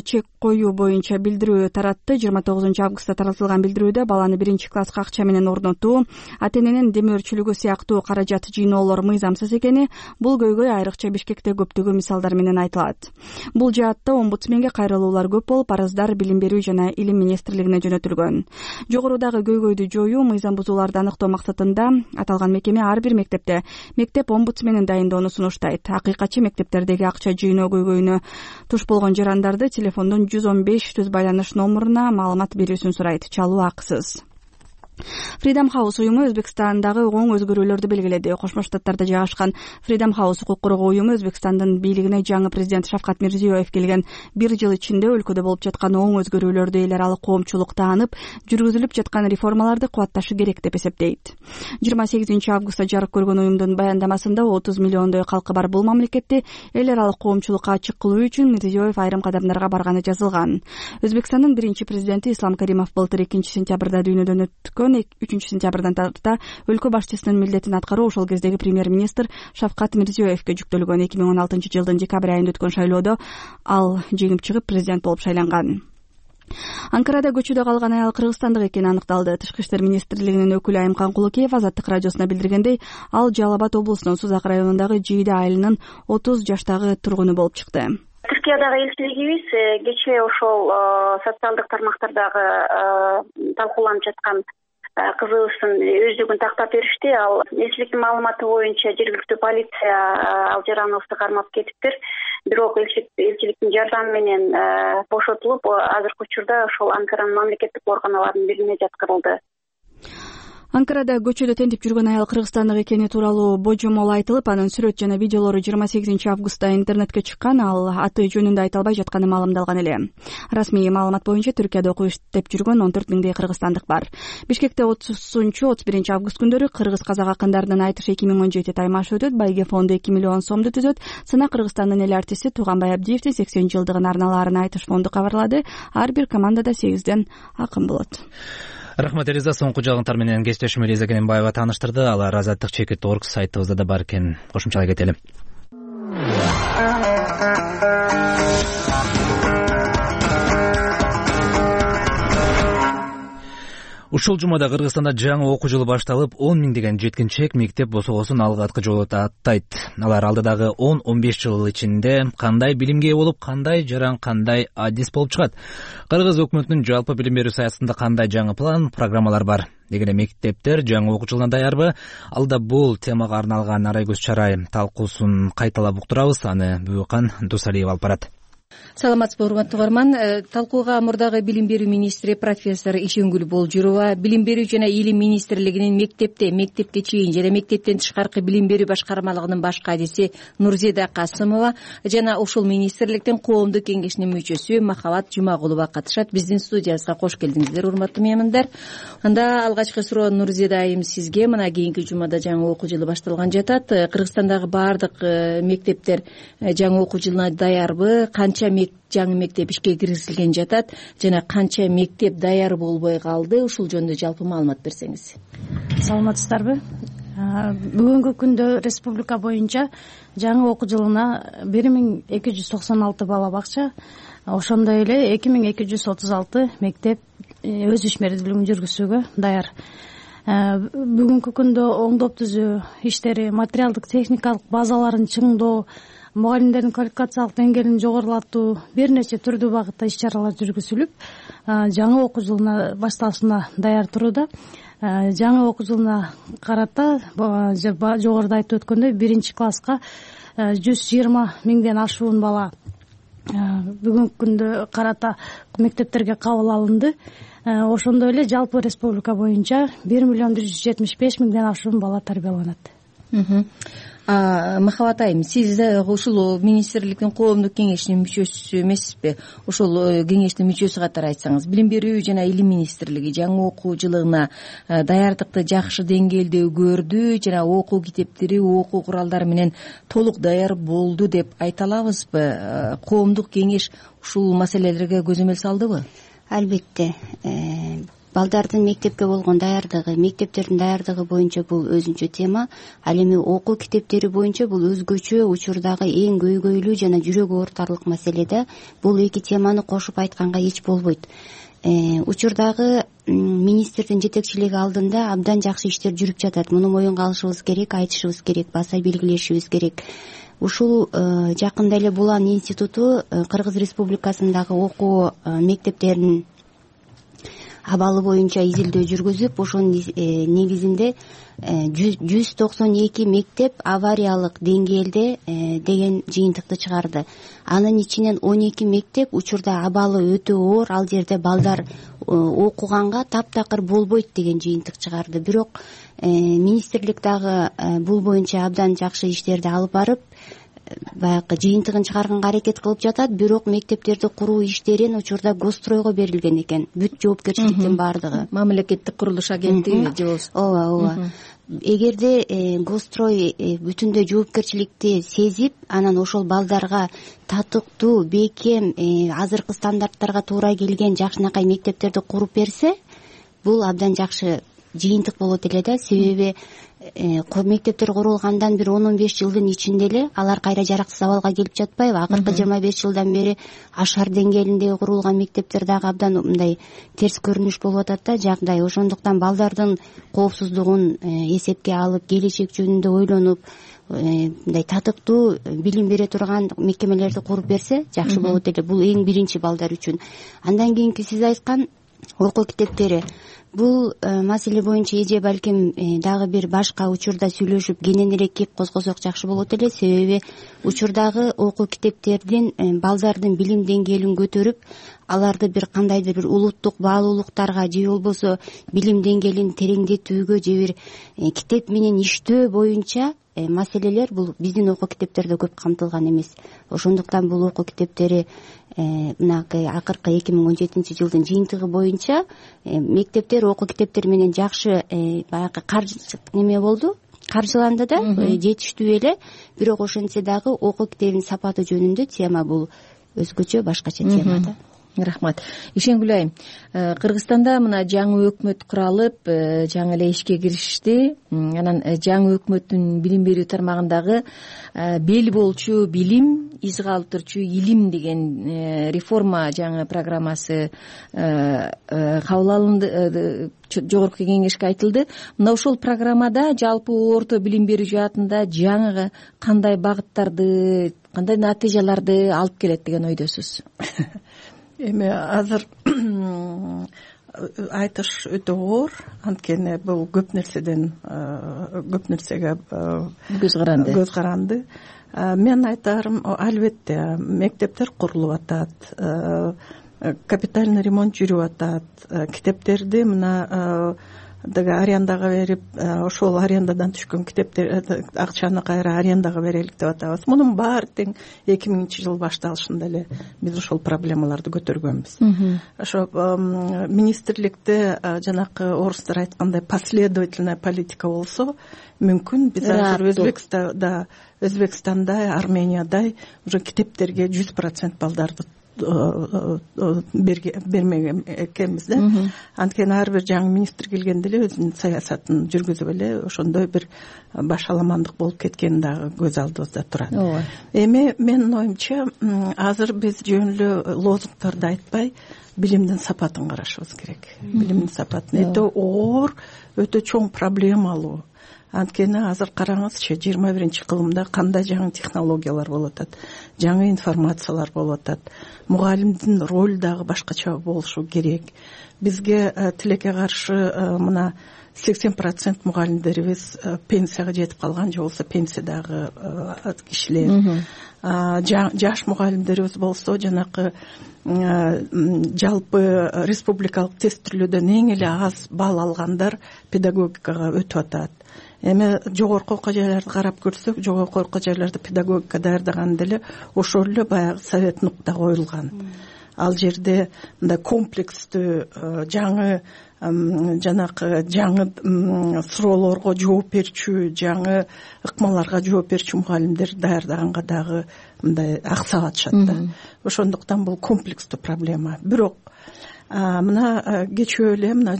коюу боюнча билдирүү таратты. жыйырма тогузунчу августта таратылган билдирүүдө баланы биринчи класска акча менен орнотуу, ата эненин демөөрчүлүгү сыяктуу каражат жыйноолор мыйзамсыз экени бул көйгөй айрыкча Бишкекте көптөгөн мисалдар менен айтылат. Бул жаатта омбудсменге кайрылуулар көп болуп, арыздар билим берүү жана илим министрлигине жөнөтүлгөн. Жогорудагы көйгөйдү жоюу, мыйзам бузууларды аныктоо максатында аталган мекеме ар бир мектепте мектеп омбудсменин дайындоону сунуштайт. Акыйкатчы мектептердеги акча жыйноо көйгөйүнө туш болгон жарандарды телефондон жүз он беш түз байланыш номуруна маалымат берүүсүн сурайт. Чалуу акысыз. Freedom House уюму Өзбекстандагы оң өзгөрүүлөрдү белгиледи. Кошмо Штаттарда жайгашкан Freedom House укук коргоо уюму Өзбекстандын бийлигине жаңы президент Шавкат Мирзиёев келген бир жыл ичинде өлкөдө болуп жаткан оң өзгөрүүлөрдү эл аралык коомчулук таанып, жүргүзүлүп жаткан реформаларды кубатташы керек деп эсептейт. жыйырма сегизинчи августта жарык көргөн уюмдун баяндамасында отуз миллиондой калкы бар бул мамлекетти эл аралык коомчулукка ачык кылуу үчүн Мирзиёев айрым кадамдарга барганы жазылган. Өзбекстандын биринчи президенти Ислам Каримов былтыр экинчи сентябрда дүйнөдөн өткөн үчүнчү сентябрдан тарта өлкө башчысынын милдетин аткаруу ошол кездеги премьер-министр Шавкат Мирзиёевке жүктөлгөн. эки миң он алтынчы жылдын декабрь айында өткөн шайлоодо ал жеңип чыгып президент болуп шайланган. Анкарада көчүдө калган аял кыргызстандык экени аныкталды. Тышкы иштер министрлигинин өкүлү Айым Канкулукеев Азаттык радиосуна билдиргендей, ал Жалал Абад облусунун Сузак районундагы Жийде айылынын отуз жаштагы тургуну болуп чыкты. Түркиядагы элчилигибиз кечээ ошол социалдык тармактардагы талкууланып жаткан кызыбыздын өздүгүн тактап беришти. Ал элчиликтин маалыматы боюнча жергиликтүү полиция ал жараныбызды кармап кетиптир. Бирок элчиликтин жардамы менен бошотулуп, азыркы учурда ошол Анкаранын мамлекеттик органаларынын бирине жаткырылды. Анкарада көчөдө тентип жүргөн аял кыргызстандык экени тууралуу божомол айтылып, анын сүрөт жана видеолору жыйырма сегизинчи августта интернетке чыккан. Ал аты жөнүндө айта албай жатканы маалымдалган эле. Расмий маалымат боюнча Түркияда окуп иштеп жүргөн он төрт миңдей кыргызстандык бар. Бишкекте отузунчу отуз биринчи август күндөрү кыргыз-казак акындарынын айтышы эки миң он жети таймашы өтөт. Байге фонду эки миллион сомду түзөт. Сына Кыргызстандын эл артисти Тууганбай Абдиевдин сексен жылдыгын арналаарын айтыш фонду кабарлады. Ар бир командада сегизден акын болот. Рахмат Элиза, соңку жаңылыктар менен кесиптешим Элиза Кененбаева тааныштырды. Алар азаттык чекит точка орг сайтыбызда да бар экен. Кошумчага кетели. Ушул жумада Кыргызстанда жаңы окуу жылы башталып, он миңдеген жеткинчек мектеп босогосун алгачкы жолу аттайт. Алар алдыдагы он он беш жыл ичинде кандай билимге ээ болуп, кандай жаран, кандай адис болуп чыгат? Кыргыз өкмөтүнүн жалпы билим берүү саясатында кандай жаңы план, программалар бар? Дегеле мектептер жаңы окуу жылына даярбы? Алда бул темага арналган Арайгөз Чарай талкуусун кайталап уктурабыз. Аны Бүкан Дусалиев алып барат. Саламатсызбы, урматтуу угарман. Талкууга мурдагы билим берүү министри профессор Ишенгүл Болжурова, билим берүү жана илим министрлигинин мектепте, мектепке чейин жана мектептен тышкаркы билим берүү башкармалыгынын баш кадиси Нурзеда Касымова жана ушул министрликтин коомдук кеңешинин мүчөсү Махабат Жумагулова катышат. Биздин студиябызга кош келдиңиздер, урматтуу меймандар. Анда алгачкы суроо Нурзеда айым сизге. Мына кийинки жумада жаңы окуу жылы башталган жатат. Кыргызстандагы баардык мектептер жаңы окуу жылына даярбы? Канча жаңы мектеп ишке киргизилген жатат жана канча мектеп даяр болбой калды? Ушул жөнүндө жалпы маалымат берсеңиз. Саламатсыздарбы? Бүгүнкү күндө республика боюнча жаңы окуу жылына бир миң эки жүз токсон алты бала бакча, ошондой эле эки миң эки жүз отуз алты мектеп өз ишмердүүлүгүн жүргүзүүгө даяр. Бүгүнкү күндө оңдоп түзүү иштери, материалдык техникалык базаларын чыңдоо, мугалимдердин квалификациялык деңгээлин жогорулатуу, бир нече түрдүү багытта иш чаралар жүргүзүлүп, жаңы окуу жылына башталышына даяр турууда. Жаңы окуу жылына карата жогоруда айтып өткөндөй биринчи класска жүз жыйырма миңден ашуун бала бүгүнкү күндө карата мектептерге кабыл алынды. Ошондой эле жалпы республика боюнча бир миллион бир жүз жетимиш беш миңден ашуун бала тарбияланат. Махабат айым, сиз ушул министрликтин коомдук кеңешинин мүчөсү эмессизби? Ушул кеңештин мүчөсү катары айтсаңыз, билим берүү жана илим министрлиги жаңы окуу жылына даярдыкты жакшы деңгээлде көрдү жана окуу китептери, окуу куралдары менен толук даяр болду деп айта алабызбы? Коомдук кеңеш ушул маселелерге көзөмөл салдыбы? Албетте. балдардын мектепке болгон даярдыгы, мектептердин даярдыгы боюнча бул өзүнчө тема. Ал эми окуу китептери боюнча бул өзгөчө учурдагы эң көйгөйлүү жана жүрөк оорутарлык маселе да. Бул эки теманы кошуп айтканга эч болбойт. Учурдагы министрдин жетекчилиги алдында абдан жакшы иштер жүрүп жатат. Муну моюнга алышыбыз керек, айтышыбыз керек, баса белгилешибиз керек. Ушул жакында эле Булан институту Кыргыз Республикасындагы окуу мектептеринин абалы боюнча изилдөө жүргүзүп, ошонун негизинде жүз токсон эки мектеп авариялык деңгээлде деген жыйынтыкты чыгарды. Анын ичинен он эки мектеп учурда абалы өтө оор, ал жерде балдар окуганга таптакыр болбойт деген жыйынтык чыгарды. Бирок министрлик дагы бул боюнча абдан жакшы иштерди алып барып, баягы жыйынтыгын чыгарганга аракет кылып жатат. Бирок мектептерди куруу иштерин учурда Госстройго берилген экен. Бүт жоопкерчиликтин баардыгы. Мамлекеттик курулуш агенттиги же болбосо. Ооба, ооба. Эгерде Госстрой бүтүндөй жоопкерчиликти сезип, анан ошол балдарга татыктуу, бекем, азыркы стандарттарга туура келген жакшынакай мектептерди куруп берсе, бул абдан жакшы жыйынтык болот эле да. Себеби мектептер курулгандан бир он он беш жылдын ичинде эле алар кайра жараксыз абалга келип жатпайбы? Акыркы жыйырма беш жылдан бери ашар деңгээлинде курулган мектептер дагы абдан мындай терс көрүнүш болуп атат да жагдай. Ошондуктан балдардын коопсуздугун эсепке алып, келечек жөнүндө ойлонуп, мындай татыктуу билим бере турган мекемелерди куруп берсе жакшы болот эле. Бул эң биринчи балдар үчүн. Андан кийинки сиз айткан окуу китептери. Бул маселе боюнча эже балким дагы бир башка учурда сүйлөшүп кененирээк кеп козгосок жакшы болот эле. Себеби учурдагы окуу китептердин балдардын билим деңгээлин көтөрүп, аларды бир кандайдыр бир улуттук баалуулуктарга же болбосо билим деңгээлин тереңдетүүгө же бир китеп менен иштөө боюнча маселелер бул биздин окуу китептерде көп камтылган эмес. Ошондуктан бул окуу китептери мынакей акыркы эки миң он жетинчи жылдын жыйынтыгы боюнча мектептер окуу китептери менен жакшы баягы каржы неме болду, каржыланды да, жетиштүү эле. Бирок ошентсе дагы окуу китебинин сапаты жөнүндө тема бул өзгөчө, башкача тема да. Рахмат. Ишенгүл айым, Кыргызстанда мына жаңы өкмөт куралып, жаңы эле ишке киришти. Анан жаңы өкмөттүн билим берүү тармагындагы бел болчу билим, из калтырчу илим деген реформа жаңы программасы кабыл алынды, жогорку кеңешке айтылды. Мына ошол программада жалпы орто билим берүү жаатында жаңы кандай багыттарды, кандай натыйжаларды алып келет деген ойдосуз? Эми азыр айтыш өтө оор, анткени бул көп нерседен көп нерсеге көз каранды. Көз каранды. Мен айтарым, албетте мектептер курулуп атат, капитальный ремонт жүрүп атат, китептерди мына деге арендага берип, ошол арендадан түшкөн китептер акчаны кайра арендага берелик деп атабыз. Мунун баары тең эки миңинчи жыл башталышында эле биз ошол проблемаларды көтөргөнбүз. Ошо министрликте жанакы орустар айткандай последовательная политика болсо, мүмкүн биз азыр Өзбекстанда, Өзбекстандай, Армениядай уже китептерге жүз процент балдарды бермеген экенбиз да. Анткени ар бир жаңы министр келгенде эле өзүнүн саясатын жүргүзүп эле ошондой бир башаламандык болуп кеткени дагы көз алдыбызда турат. Эми менин оюмча азыр биз жөн эле лозунгдарды айтпай, билимдин сапатын карашыбыз керек. Билимдин сапатын өтө оор, өтө чоң проблемалуу. Анткени азыр караңызчы, жыйырма биринчи кылымда кандай жаңы технологиялар болуп атат, жаңы информациялар болуп атат. Мугалимдин ролу дагы башкача болушу керек. Бизге тилекке каршы мына сексен процент мугалимдерибиз пенсияга жетип калган, же болбосо пенсиядагы кишилер. Жаш мугалимдерибиз болсо жанакы жалпы республикалык тестирлөөдөн эң эле аз балл алгандар педагогикага өтүп атат. Эми жогорку окуу жайларды карап көрсөк, жогорку окуу жайларда педагогика даярдаганда эле ошол эле баягы совет нукта коюлган. Ал жерде мындай комплекстүү жаңы жанакы жаңы суроолорго жооп берчү, жаңы ыкмаларга жооп берчү мугалимдер даярдаганга дагы мындай аксап атышат да. Ошондуктан бул комплекстүү проблема. Бирок мына кечээ эле мына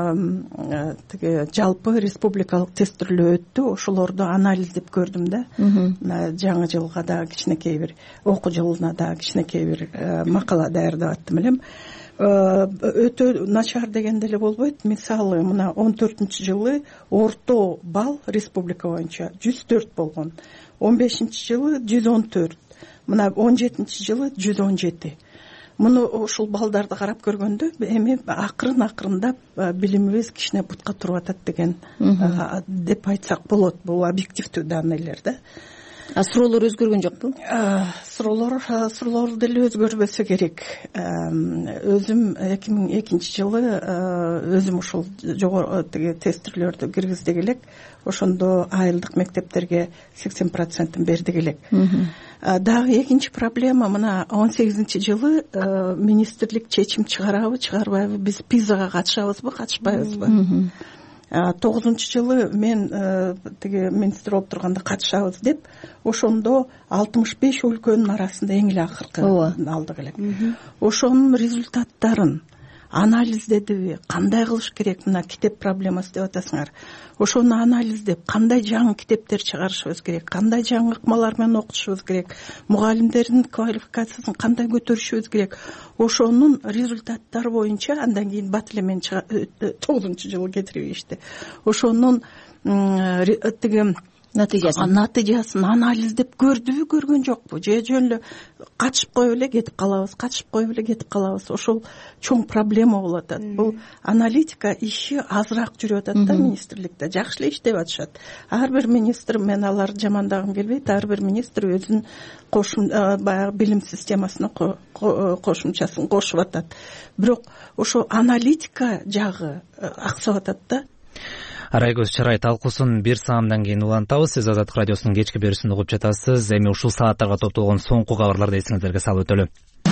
тиги жалпы республикалык тестирлөө өттү. Ошолорду анализдеп көрдүм да. Мына жаңы жылга да кичинекей бир окуу жылына да кичинекей бир макала даярдап аттым элем. Өтө начар дегенде эле болбойт. Мисалы мына он төртүнчү жылы орто балл республика боюнча жүз төрт болгон. он бешинчи жылы жүз он төрт. Мына он жетинчи жылы жүз он жети. Муну ушул балдарды карап көргөндө эми акырын акырындап билимибиз кичине бутка туруп атат деген деп айтсак болот. Бул объективдүү данныйлар да. А суроолор өзгөргөн жокпу? Суроолор суроолор деле өзгөрбөсө керек. Өзүм эки миң экинчи жылы өзүм ушул жогору тиги тестирлөрдү киргиздик элек. Ошондо айылдык мектептерге сексен процентин бердик элек. Дагы экинчи проблема мына он сегизинчи жылы министрлик чечим чыгарабы, чыгарбайбы, биз пизага катышабызбы, катышпайбызбы? тогузунчу жылы мен тиги министр болуп турганда катышабыз деп, ошондо алтымыш беш өлкөнүн арасында эң эле акыркы алдык элек. Ошонун результаттарын анализдедиби, кандай кылыш керек, мына китеп проблемасы деп атасыңар. Ошону анализдеп, кандай жаңы китептер чыгарышыбыз керек, кандай жаңы ыкмалар менен окутушубуз керек, мугалимдердин квалификациясын кандай көтөрүшүбүз керек. Ошонун результаттары боюнча андан кийин бат эле мен тогузунчу жылы кетирип ишти. Ошонун тиги натыйжасын натыйжасын анализдеп көрдүбү, көргөн жокпу, же жөн эле катышып коюп эле кетип калабыз, катышып коюп эле кетип калабыз. Ошол чоң проблема болуп атат. Бул аналитика иши азыраак жүрүп атат да министрликте. Жакшы эле иштеп атышат. Ар бир министр, мен аларды жамандагым келбейт, ар бир министр өзүнүн кошум баягы билим системасына кошумчасын кошуп атат. Бирок ошо аналитика жагы аксап атат да. Арайгөз Чарай талкуусун бир саамдан кийин улантабыз. Сиз Азаттык радиосунун кечки берүүсүндө угуп жатасыз. Эми ушул сааттарга топтолгон соңку кабарларды эсиңиздерге салып өтөлү.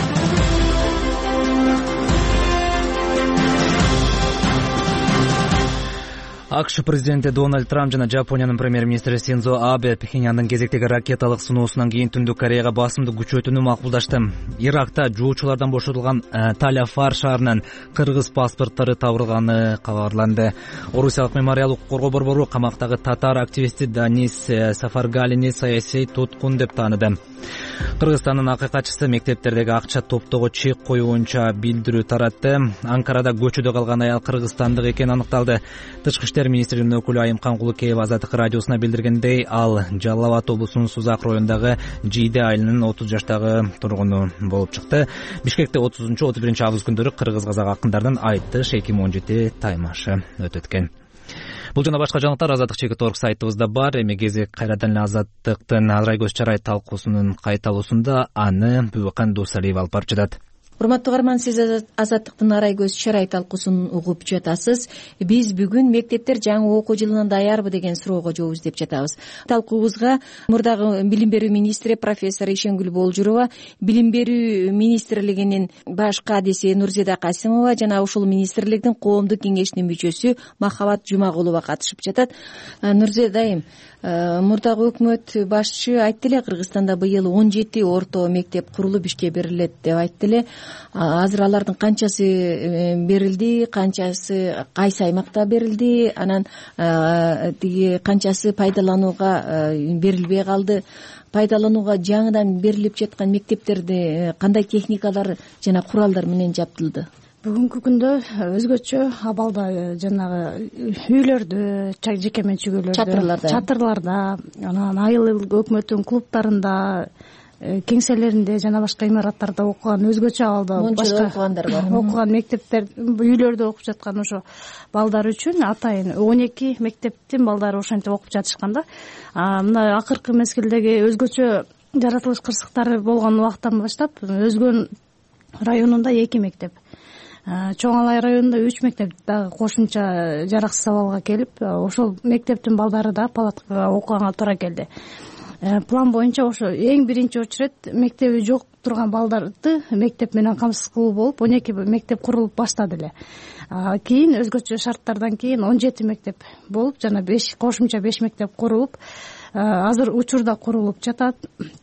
АКШ президенти Дональд Трамп жана Жапониянын премьер-министри Синдзо Абе Пхеньяндын кезектеги ракеталык сыноосунан кийин Түндүк Кореяга басымды күчөтүүнү макулдашты. Иракта жоочулардан бошотулган Таль-Афар шаарынан кыргыз паспорттары табылганы кабарланды. Орусиялык мемориалдык коргоо борбору камактагы татар активисти Данис Сафаргалини саясий туткун деп тааныды. Кыргызстандын акыйкатчысы мектептердеги акча топтоого чек коюу боюнча билдирүү таратты. Анкарада көчөдө калган аял кыргызстандык экени аныкталды. Тышкы иштер министринин өкүлү Айымкан Кулукеев Азаттык радиосуна билдиргендей, ал Жалал Абад облусунун Сузак районундагы Жийде айылынын отуз жаштагы тургуну болуп чыкты. Бишкекте отузунчу отуз биринчи август күндөрү кыргыз-казак акындардын Айтыш эки миң он жети таймашы өтөт экен. Бул жана башка жаңылыктар Азаттык чекит точка орг сайтыбызда бар. Эми кезек кайрадан эле Азаттыктын Арайгөз Чарай талкуусунун кайталуусунда аны Бүбөкан Дусалиев алып барып жатат. Урматтуу угарман, сиз Азаттыктын Арайгөз Чарай талкуусун угуп жатасыз. Биз бүгүн мектептер жаңы окуу жылына даярбы деген суроого жооп издеп жатабыз. Талкуубузга мурдагы билим берүү министри профессор Ишенгүл Болжурова, билим берүү министрлигинин баш кадиси Нурзида Касимова жана ушул министрликтин коомдук кеңешинин мүчөсү Махабат Жумагулова катышып жатат. Нурзида айым, мурдагы өкмөт башчы айтты эле, Кыргызстанда быйыл он жети орто мектеп курулуп ишке берилет деп айтты эле. Азыр алардын канчасы берилди, канчасы кайсы аймакта берилди, анан тиги канчасы пайдаланууга берилбей калды? Пайдаланууга жаңыдан берилип жаткан мектептерди кандай техникалар жана куралдар менен жабдылды? Бүгүнкү күндө өзгөчө абалда жанагы үйлөрдө, жеке менчик үйлөрдө, чатырларда, чатырларда, анан айыл өкмөттүн клубтарында, кеңселеринде жана башка имараттарда окуган, өзгөчө абалда башка окугандар бар. Окуган мектептер, үйлөрдө окуп жаткан ошо балдар үчүн атайын он эки мектептин балдары ошентип окуп жатышкан да. Мына акыркы мезгилдеги өзгөчө жаратылыш кырсыктары болгон убакыттан баштап Өзгөн районунда эки мектеп, Чоң Алай районунда үч мектеп дагы кошумча жараксыз абалга келип, ошол мектептин балдары да палаткага окуганга туура келди. План боюнча ошо эң биринчи очередь мектеби жок турган балдарды мектеп менен камсыз кылуу болуп он эки мектеп курулуп баштады эле. Кийин өзгөчө шарттардан кийин он жети мектеп болуп, жана беш кошумча беш мектеп курулуп, азыр учурда курулуп жатат.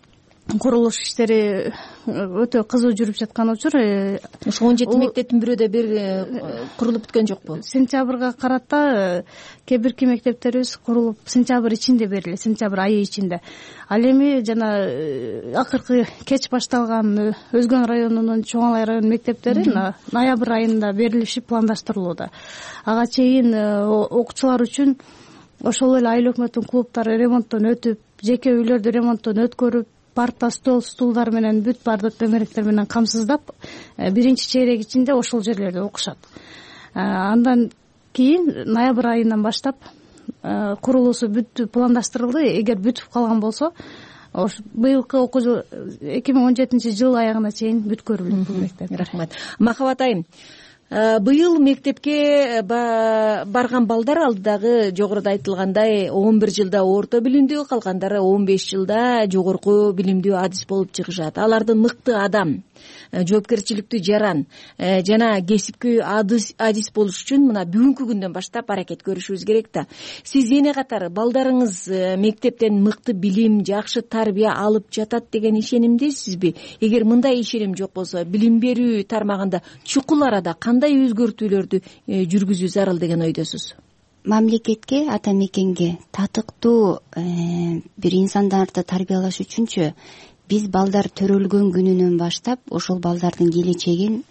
курулуш иштери өтө кызуу жүрүп жаткан учур. Ошо он жети мектептин бирөөдө бир курулуп бүткөн жокпу? Сентябрга карата кээ бирки мектептерибиз курулуп сентябрь ичинде бериле, сентябрь айы ичинде. Ал эми жана акыркы кеч башталган Өзгөн районунун Чоң Алай районунун мектептери ноябрь айында берилиши пландаштырылууда. Ага чейин окуучулар үчүн ошол эле айыл өкмөттүн клубдары ремонттон өтүп, жеке үйлөрдү ремонттон өткөрүп, парта, стол, стулдар менен бүт баардык төмөрөктөр менен камсыздап, биринчи чейрек ичинде ошол жерлерде окушат. Андан кийин ноябрь айынан баштап курулуусу бүт пландаштырылды. Эгер бүтүп калган болсо, быйылкы окуу жылы эки миң он жетинчи жыл аягына чейин бүткөрүлөт бул мектеп. Рахмат. Махабат айым, быйыл мектепке барган балдар алдыдагы жогоруда айтылгандай он бир жылда орто билимдүү, калгандары он беш жылда жогорку билимдүү адис болуп чыгышат. Алардын мыкты адам, жоопкерчиликтүү жаран жана кесипкөй адис болуш үчүн мына бүгүнкү күндөн баштап аракет көрүшүбүз керек да. Сиз эне катары балдарыңыз мектептен мыкты билим, жакшы тарбия алып жатат деген ишенимдесизби? Эгер мындай ишеним жок болсо, билим берүү тармагында чукул арада кандай өзгөртүүлөрдү жүргүзүү зарыл деген ойдосуз? Мамлекетке, ата мекенге татыктуу бир инсандарды тарбиялаш үчүнчү биз балдар төрөлгөн күнүнөн баштап ошол балдардын келечегин,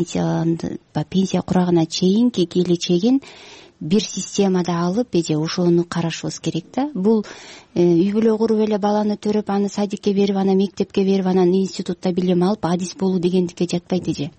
пенсия курагына чейинки келечегин бир системада алып, эже ошону карашыбыз керек да. Бул үй бүлө куруп эле баланы төрөп, аны садикке берип, анан мектепке берип, анан институтта билим алып, адис болуу дегендикке жатпайт эже.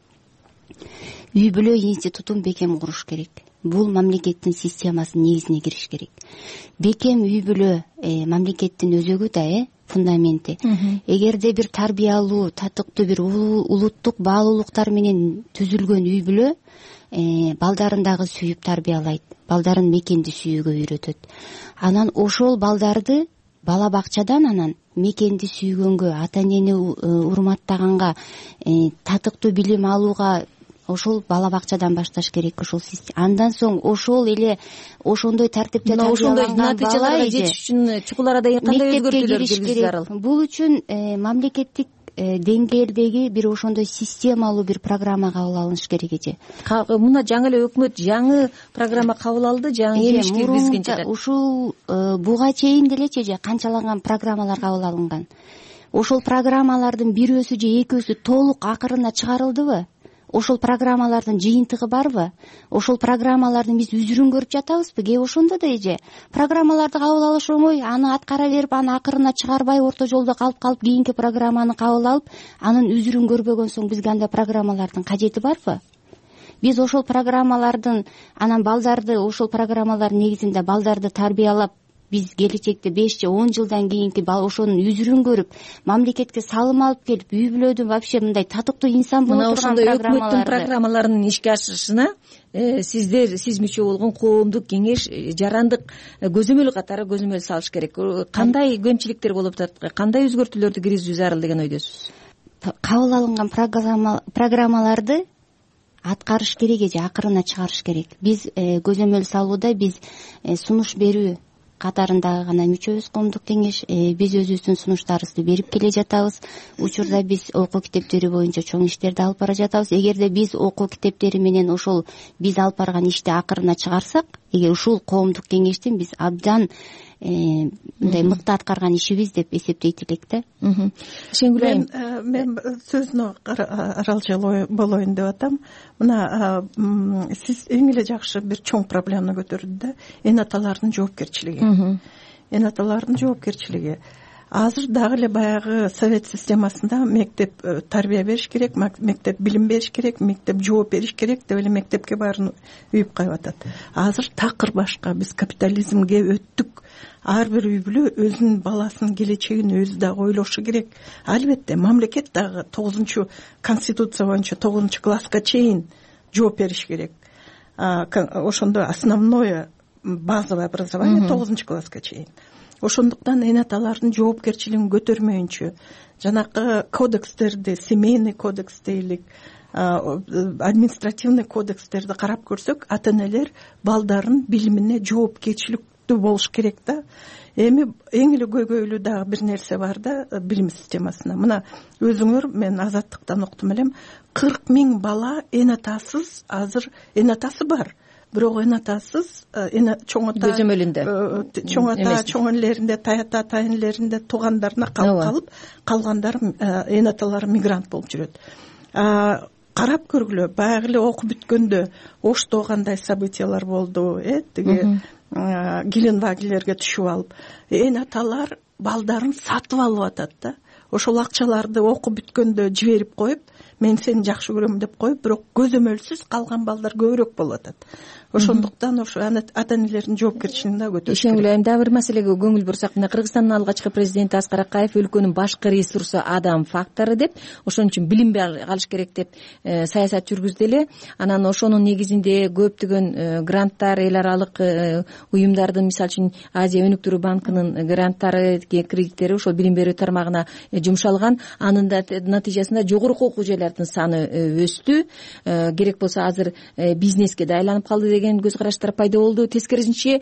Үй бүлө институтун бекем куруш керек. Бул мамлекеттин системасынын негизине кириш керек. Бекем үй бүлө мамлекеттин өзөгү да, э фундаменти. Эгерде бир тарбиялуу, татыктуу бир улуттук баалуулуктар менен түзүлгөн үй бүлө балдарын дагы сүйүп тарбиялайт, балдарын мекенди сүйүүгө үйрөтөт. Анан ошол балдарды бала бакчадан анан мекенди сүйгөнгө, ата энени урматтаганга, татыктуу билим алууга ошол бала бакчадан башташ керек. Ошол андан соң ошол эле ошондой тартипте ошондой натыйжаларга жетиш үчүн чукул арада кандай өзгөртүүлөр жүргүзүү зарыл? Бул үчүн мамлекеттик деңгээлдеги бир ошондой системалуу бир программа кабыл алыныш керек эже. Мына жаңы эле өкмөт жаңы программа кабыл алды, жаңы эмиш киргизген жатат. Ушул буга чейин делечи эже канчалаган программалар кабыл алынган. Ошол программалардын бирөөсү же экөөсү толук акырына чыгарылдыбы? Ошол программалардын жыйынтыгы барбы? Ошол программалардын биз үзүрүн көрүп жатабызбы? Кээ ошондо да эже программаларды кабыл алыш оңой, аны аткара берип, аны акырына чыгарбай, орто жолдо калып калып, кийинки программаны кабыл алып, анын үзүрүн көрбөгөн соң бизге анда программалардын кажети барбы? Биз ошол программалардын анан балдарды, ошол программалар негизинде балдарды тарбиялап, биз келечекте беш же он жылдан кийинки ошонун үзүрүн көрүп, мамлекетке салым алып келип, үй бүлөдүн вообще мындай татыктуу инсан болуп турган программаларды, өкмөттүн программаларынын ишке ашышына сиздер, сиз мүчө болгон коомдук кеңеш, жарандык көзөмөл катары көзөмөл салыш керек. Кандай кемчиликтер болуп атат, кандай өзгөртүүлөрдү киргизүү зарыл деген ойдосуз? Кабыл алынган программаларды аткарыш керек эже, акырына чыгарыш керек. Биз көзөмөл салууда биз сунуш берүү катарындагы гана мүчөбүз коомдук кеңеш. Биз өзүбүздүн сунуштарыбызды берип келе жатабыз. Учурда биз окуу китептери боюнча чоң иштерди алып бара жатабыз. Эгерде биз окуу китептери менен ошол биз алып барган ишти акырына чыгарсак, эгер ушул коомдук кеңештин биз абдан мындай мыкты аткарган ишибиз деп эсептейт элек да. Шенгүл айым, мен сөзүнө аралчы болоюн деп атам. Мына сиз эң эле жакшы бир чоң проблеманы көтөрдү да, эн аталардын жоопкерчилиги. Эн аталардын жоопкерчилиги. Азыр дагы эле баягы совет системасында мектеп тарбия бериш керек, мектеп билим бериш керек, мектеп жооп бериш керек деп эле мектепке баарын үйүп кайып атат. Азыр такыр башка. Биз капитализмге өттүк. Ар бир үй бүлө өзүнүн баласынын келечегин өзү дагы ойлошу керек. Албетте мамлекет дагы тогузунчу конституция боюнча тогузунчу класска чейин жооп бериш керек. Ошондо основное базовое образование тогузунчу класска чейин. Ошондуктан эн аталардын жоопкерчилигин көтөрмөйүнчө жанакы кодекстерди, семейный кодекс дейлик, административный кодекстерди карап көрсөк, ата энелер балдарын билимине жоопкерчиликтүү болуш керек да. эми эң эле көйгөйлүү дагы бир нерсе бар да билим системасына. Мына өзүңөр, мен Азаттыктан уктум элем, кырк миң бала эне атасыз, азыр эне атасы бар, бирок эне атасыз, эне чоң ата көзөмөлүндө, чоң ата чоң энелеринде, тайата тайынелеринде, туугандарына калып калып, калгандары эне аталары мигрант болуп жүрөт. Карап көргүлө, баягы эле окуп бүткөндө Ошто кандай событиялар болду, э тиги Геленвагелерге түшүп алып, эне аталар балдарын сатып алып атат да. Ошол акчаларды окуп бүткөндө жиберип коюп, мен сени жакшы көрөм деп коюп, бирок көзөмөлсүз калган балдар көбүрөөк болуп атат. Ошондуктан ошо ата-энелердин жоопкерчилигин да көтөрүш керек. Ишенгүл айым, дагы бир маселеге көңүл бурсак, мына Кыргызстандын алгачкы президенти Аскар Акаев өлкөнүн башкы ресурсу адам фактору деп, ошон үчүн билинбей калыш керек деп саясат жүргүздү эле. Анан ошонун негизинде көптөгөн гранттар, эл аралык уюмдардын, мисалы үчүн Азия өнүктүрүү банкынын гранттары, кредиттери ошол билим берүү тармагына жумшалган. Анын да натыйжасында жогорку окуу жайлардын саны өстү. Керек болсо азыр бизнеске да айланып калды деген көз караштар пайда болду. Тескерисинче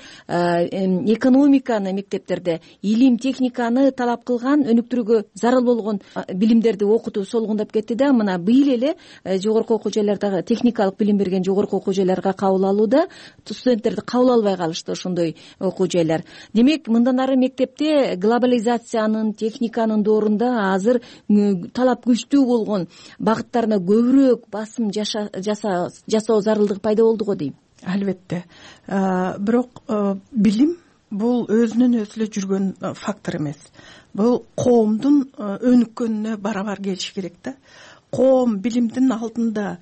экономиканы мектептерде, илим техниканы талап кылган, өнүктүрүүгө зарыл болгон билимдерди окутуу солгундап кетти да. Мына быйыл эле жогорку окуу жайлардагы техникалык билим берген жогорку окуу жайларга кабыл алууда студенттерди кабыл албай калышты ошондой окуу жайлар. Демек, мындан ары мектепте глобализациянын, техниканын доорунда азыр талап күчтүү болгон багыттарына көбүрөөк басым жасоо зарылдыгы пайда болду го дейм. Албетте. Бирок билим бул өзүнөн өзү эле жүргөн фактор эмес. Бул коомдун өнүккөнүнө барабар келиш керек да. Коом билимдин алдында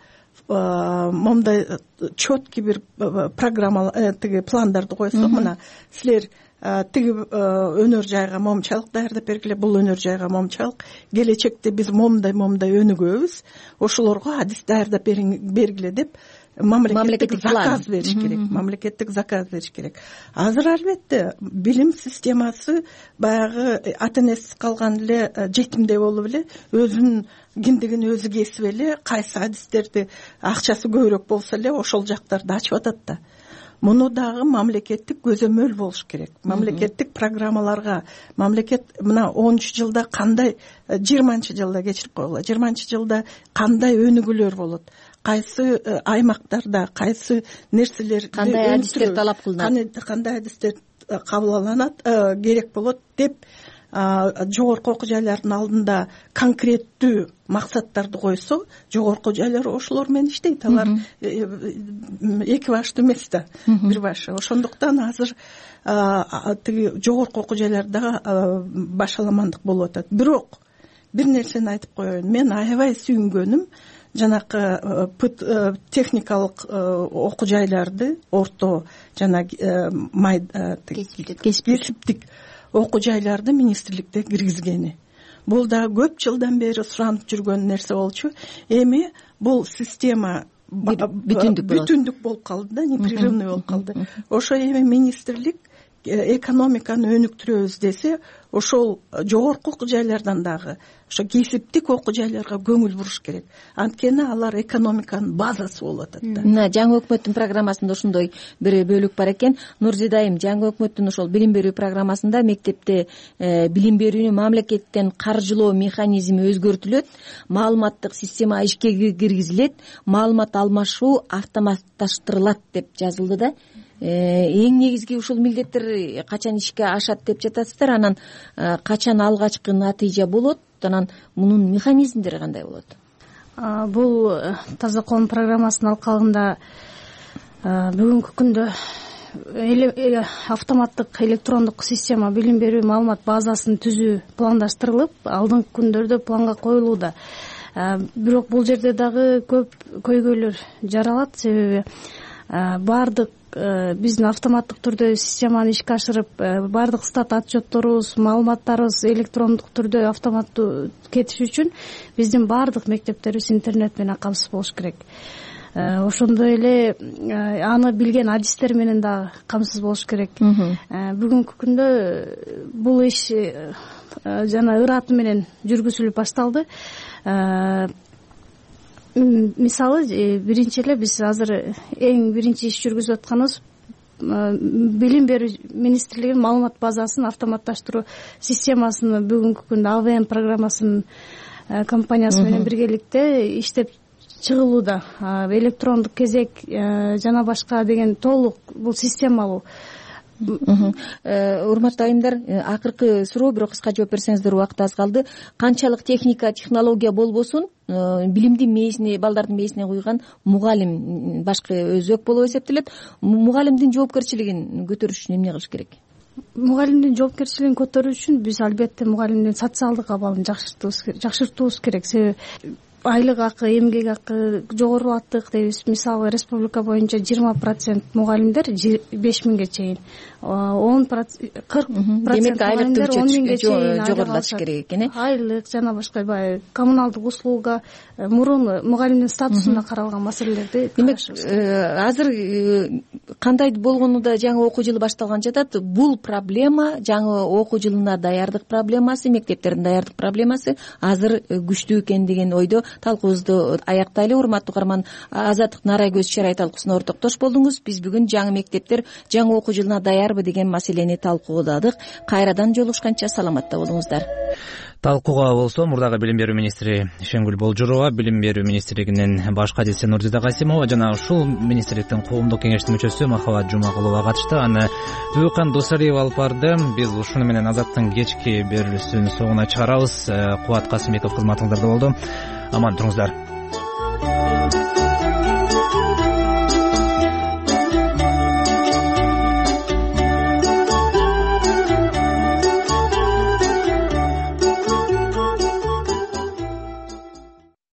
момундай четкий бир программа, тиги пландарды койсо, мына силер тиги өнөр жайга момчалык даярдап бергиле, бул өнөр жайга момчалык, келечекте биз момундай момундай өнүгөбүз, ошолорго адис даярдап бергиле деп мамлекеттик заказ бериш керек. Мамлекеттик заказ бериш керек. Азыр албетте билим системасы баягы ата-энесиз калган эле жетимдей болуп эле, өзүнүн киндигин өзү кесип эле, кайсы адистерди акчасы көбүрөөк болсо эле ошол жактарды ачып атат да. Муну дагы мамлекеттик көзөмөл болуш керек. Мамлекеттик программаларга, мамлекет мына онунчу жылда кандай, жыйырманчы жылда кечирип койгула, жыйырманчы жылда кандай өнүгүүлөр болот, кайсы аймактарда кайсы нерселер, кандай адистер талап кылынат, кандай адистер кабыл алынат, керек болот деп жогорку окуу жайлардын алдында конкреттүү максаттарды койсо, жогорку жайлар ошолор менен иштейт. Алар эки баштуу эмес да, бир башы. Ошондуктан азыр тиги жогорку окуу жайларда башаламандык болуп атат. Бирок бир нерсени айтып коеюн. Мен аябай сүйүнгөнүм жанакы техникалык окуу жайларды, орто жана кесиптик окуу жайларды министрликте киргизгени. Бул да көп жылдан бери суранып жүргөн нерсе болчу. Эми бул система бүтүндүк болуп калды да, непрерывный болуп калды. Ошо эми министрлик экономиканы өнүктүрөбүз десе, ошол жогорку окуу жайлардан дагы ошо кесиптик окуу жайларга көңүл буруш керек. Анткени алар экономиканын базасы болуп атат да. Мына жаңы өкмөттүн программасында ошондой бир бөлүк бар экен. Нурзидайым, жаңы өкмөттүн ошол билим берүү программасында мектепте билим берүүнү мамлекеттен каржылоо механизми өзгөртүлөт, маалыматтык система ишке киргизилет, маалымат алмашуу автоматташтырылат деп жазылды да. Эң негизги ушул милдеттер качан ишке ашат деп жатасыздар, анан качан алгачкы натыйжа болот, анан мунун механизмдери кандай болот? Бул таза коом программасынын алкагында бүгүнкү күндө автоматтык электрондук система билим берүү маалымат базасын түзүү пландаштырылып, алдыңкы күндөрдө планга коюлууда. Бирок бул жерде дагы көп көйгөйлөр жаралат, себеби баардык биздин автоматтык түрдө системаны ишке ашырып, баардык стат отчетторубуз, маалыматтарыбыз электрондук түрдө автоматтуу кетиш үчүн биздин баардык мектептерибиз интернет менен камсыз болуш керек. Ошондой эле аны билген адистер менен дагы камсыз болуш керек. Бүгүнкү күндө бул иш жана ыраты менен жүргүзүлүп башталды. Мисалы, биринчи эле биз азыр эң биринчи иш жүргүзүп атканыбыз билим берүү министрлигинин маалымат базасын автоматташтыруу системасын бүгүнкү күндө А В М программасынын компаниясы менен биргеликте иштеп чыгылууда. Электрондук кезек жана башка деген толук бул системалуу. Урматтуу айымдар, акыркы суроо, бирок кыска жооп берсеңиздер, убакыт аз калды. Канчалык техника, технология болбосун, билимдин мээсине, балдардын мээсине куйган мугалим башкы өзөк болуп эсептелет. Мугалимдин жоопкерчилигин көтөрүш үчүн эмне кылыш керек? Мугалимдин жоопкерчилигин көтөрүү үчүн биз албетте мугалимдин социалдык абалын жакшыртуубуз керек. Себеби айлык акы, эмгек акы жогорулаттык дейбиз. Мисалы, республика боюнча жыйырма процент мугалимдер беш миңге чейин, он процент кырк процент демек айлык он миңге чейин жогорулатыш керек экен. Айлык жана башка баягы коммуналдык услуга, мурун мугалимдин статусуна каралган маселелерди. Демек азыр кандай болгону да жаңы окуу жылы башталган жатат. Бул проблема, жаңы окуу жылына даярдык проблемасы, мектептердин даярдык проблемасы азыр күчтүү экен деген ойдо талкуубузду аяктайлы. Урматтуу угарман, Азаттык Нарай көз чарай талкуусуна ортоктош болдуңуз. Биз бүгүн жаңы мектептер жаңы окуу жылына даярбы деген маселени талкуудадык. Кайрадан жолугушканча саламатта болуңуздар. Талкууга болсо мурдагы билим берүү министри Ишенгүл Болжурова, билим берүү министрлигинин баш кадиси Нурзида Касимова жана ушул министрликтин коомдук кеңештин мүчөсү Махабат Жумагулова катышты. Аны Бүйкан Досалиева алып барды. Биз ушуну менен Азаттын кечки берүүсүнүн соңуна чыгарабыз. Кубат Касымбеков кызматыңыздарда болду. Аман туруңуздар.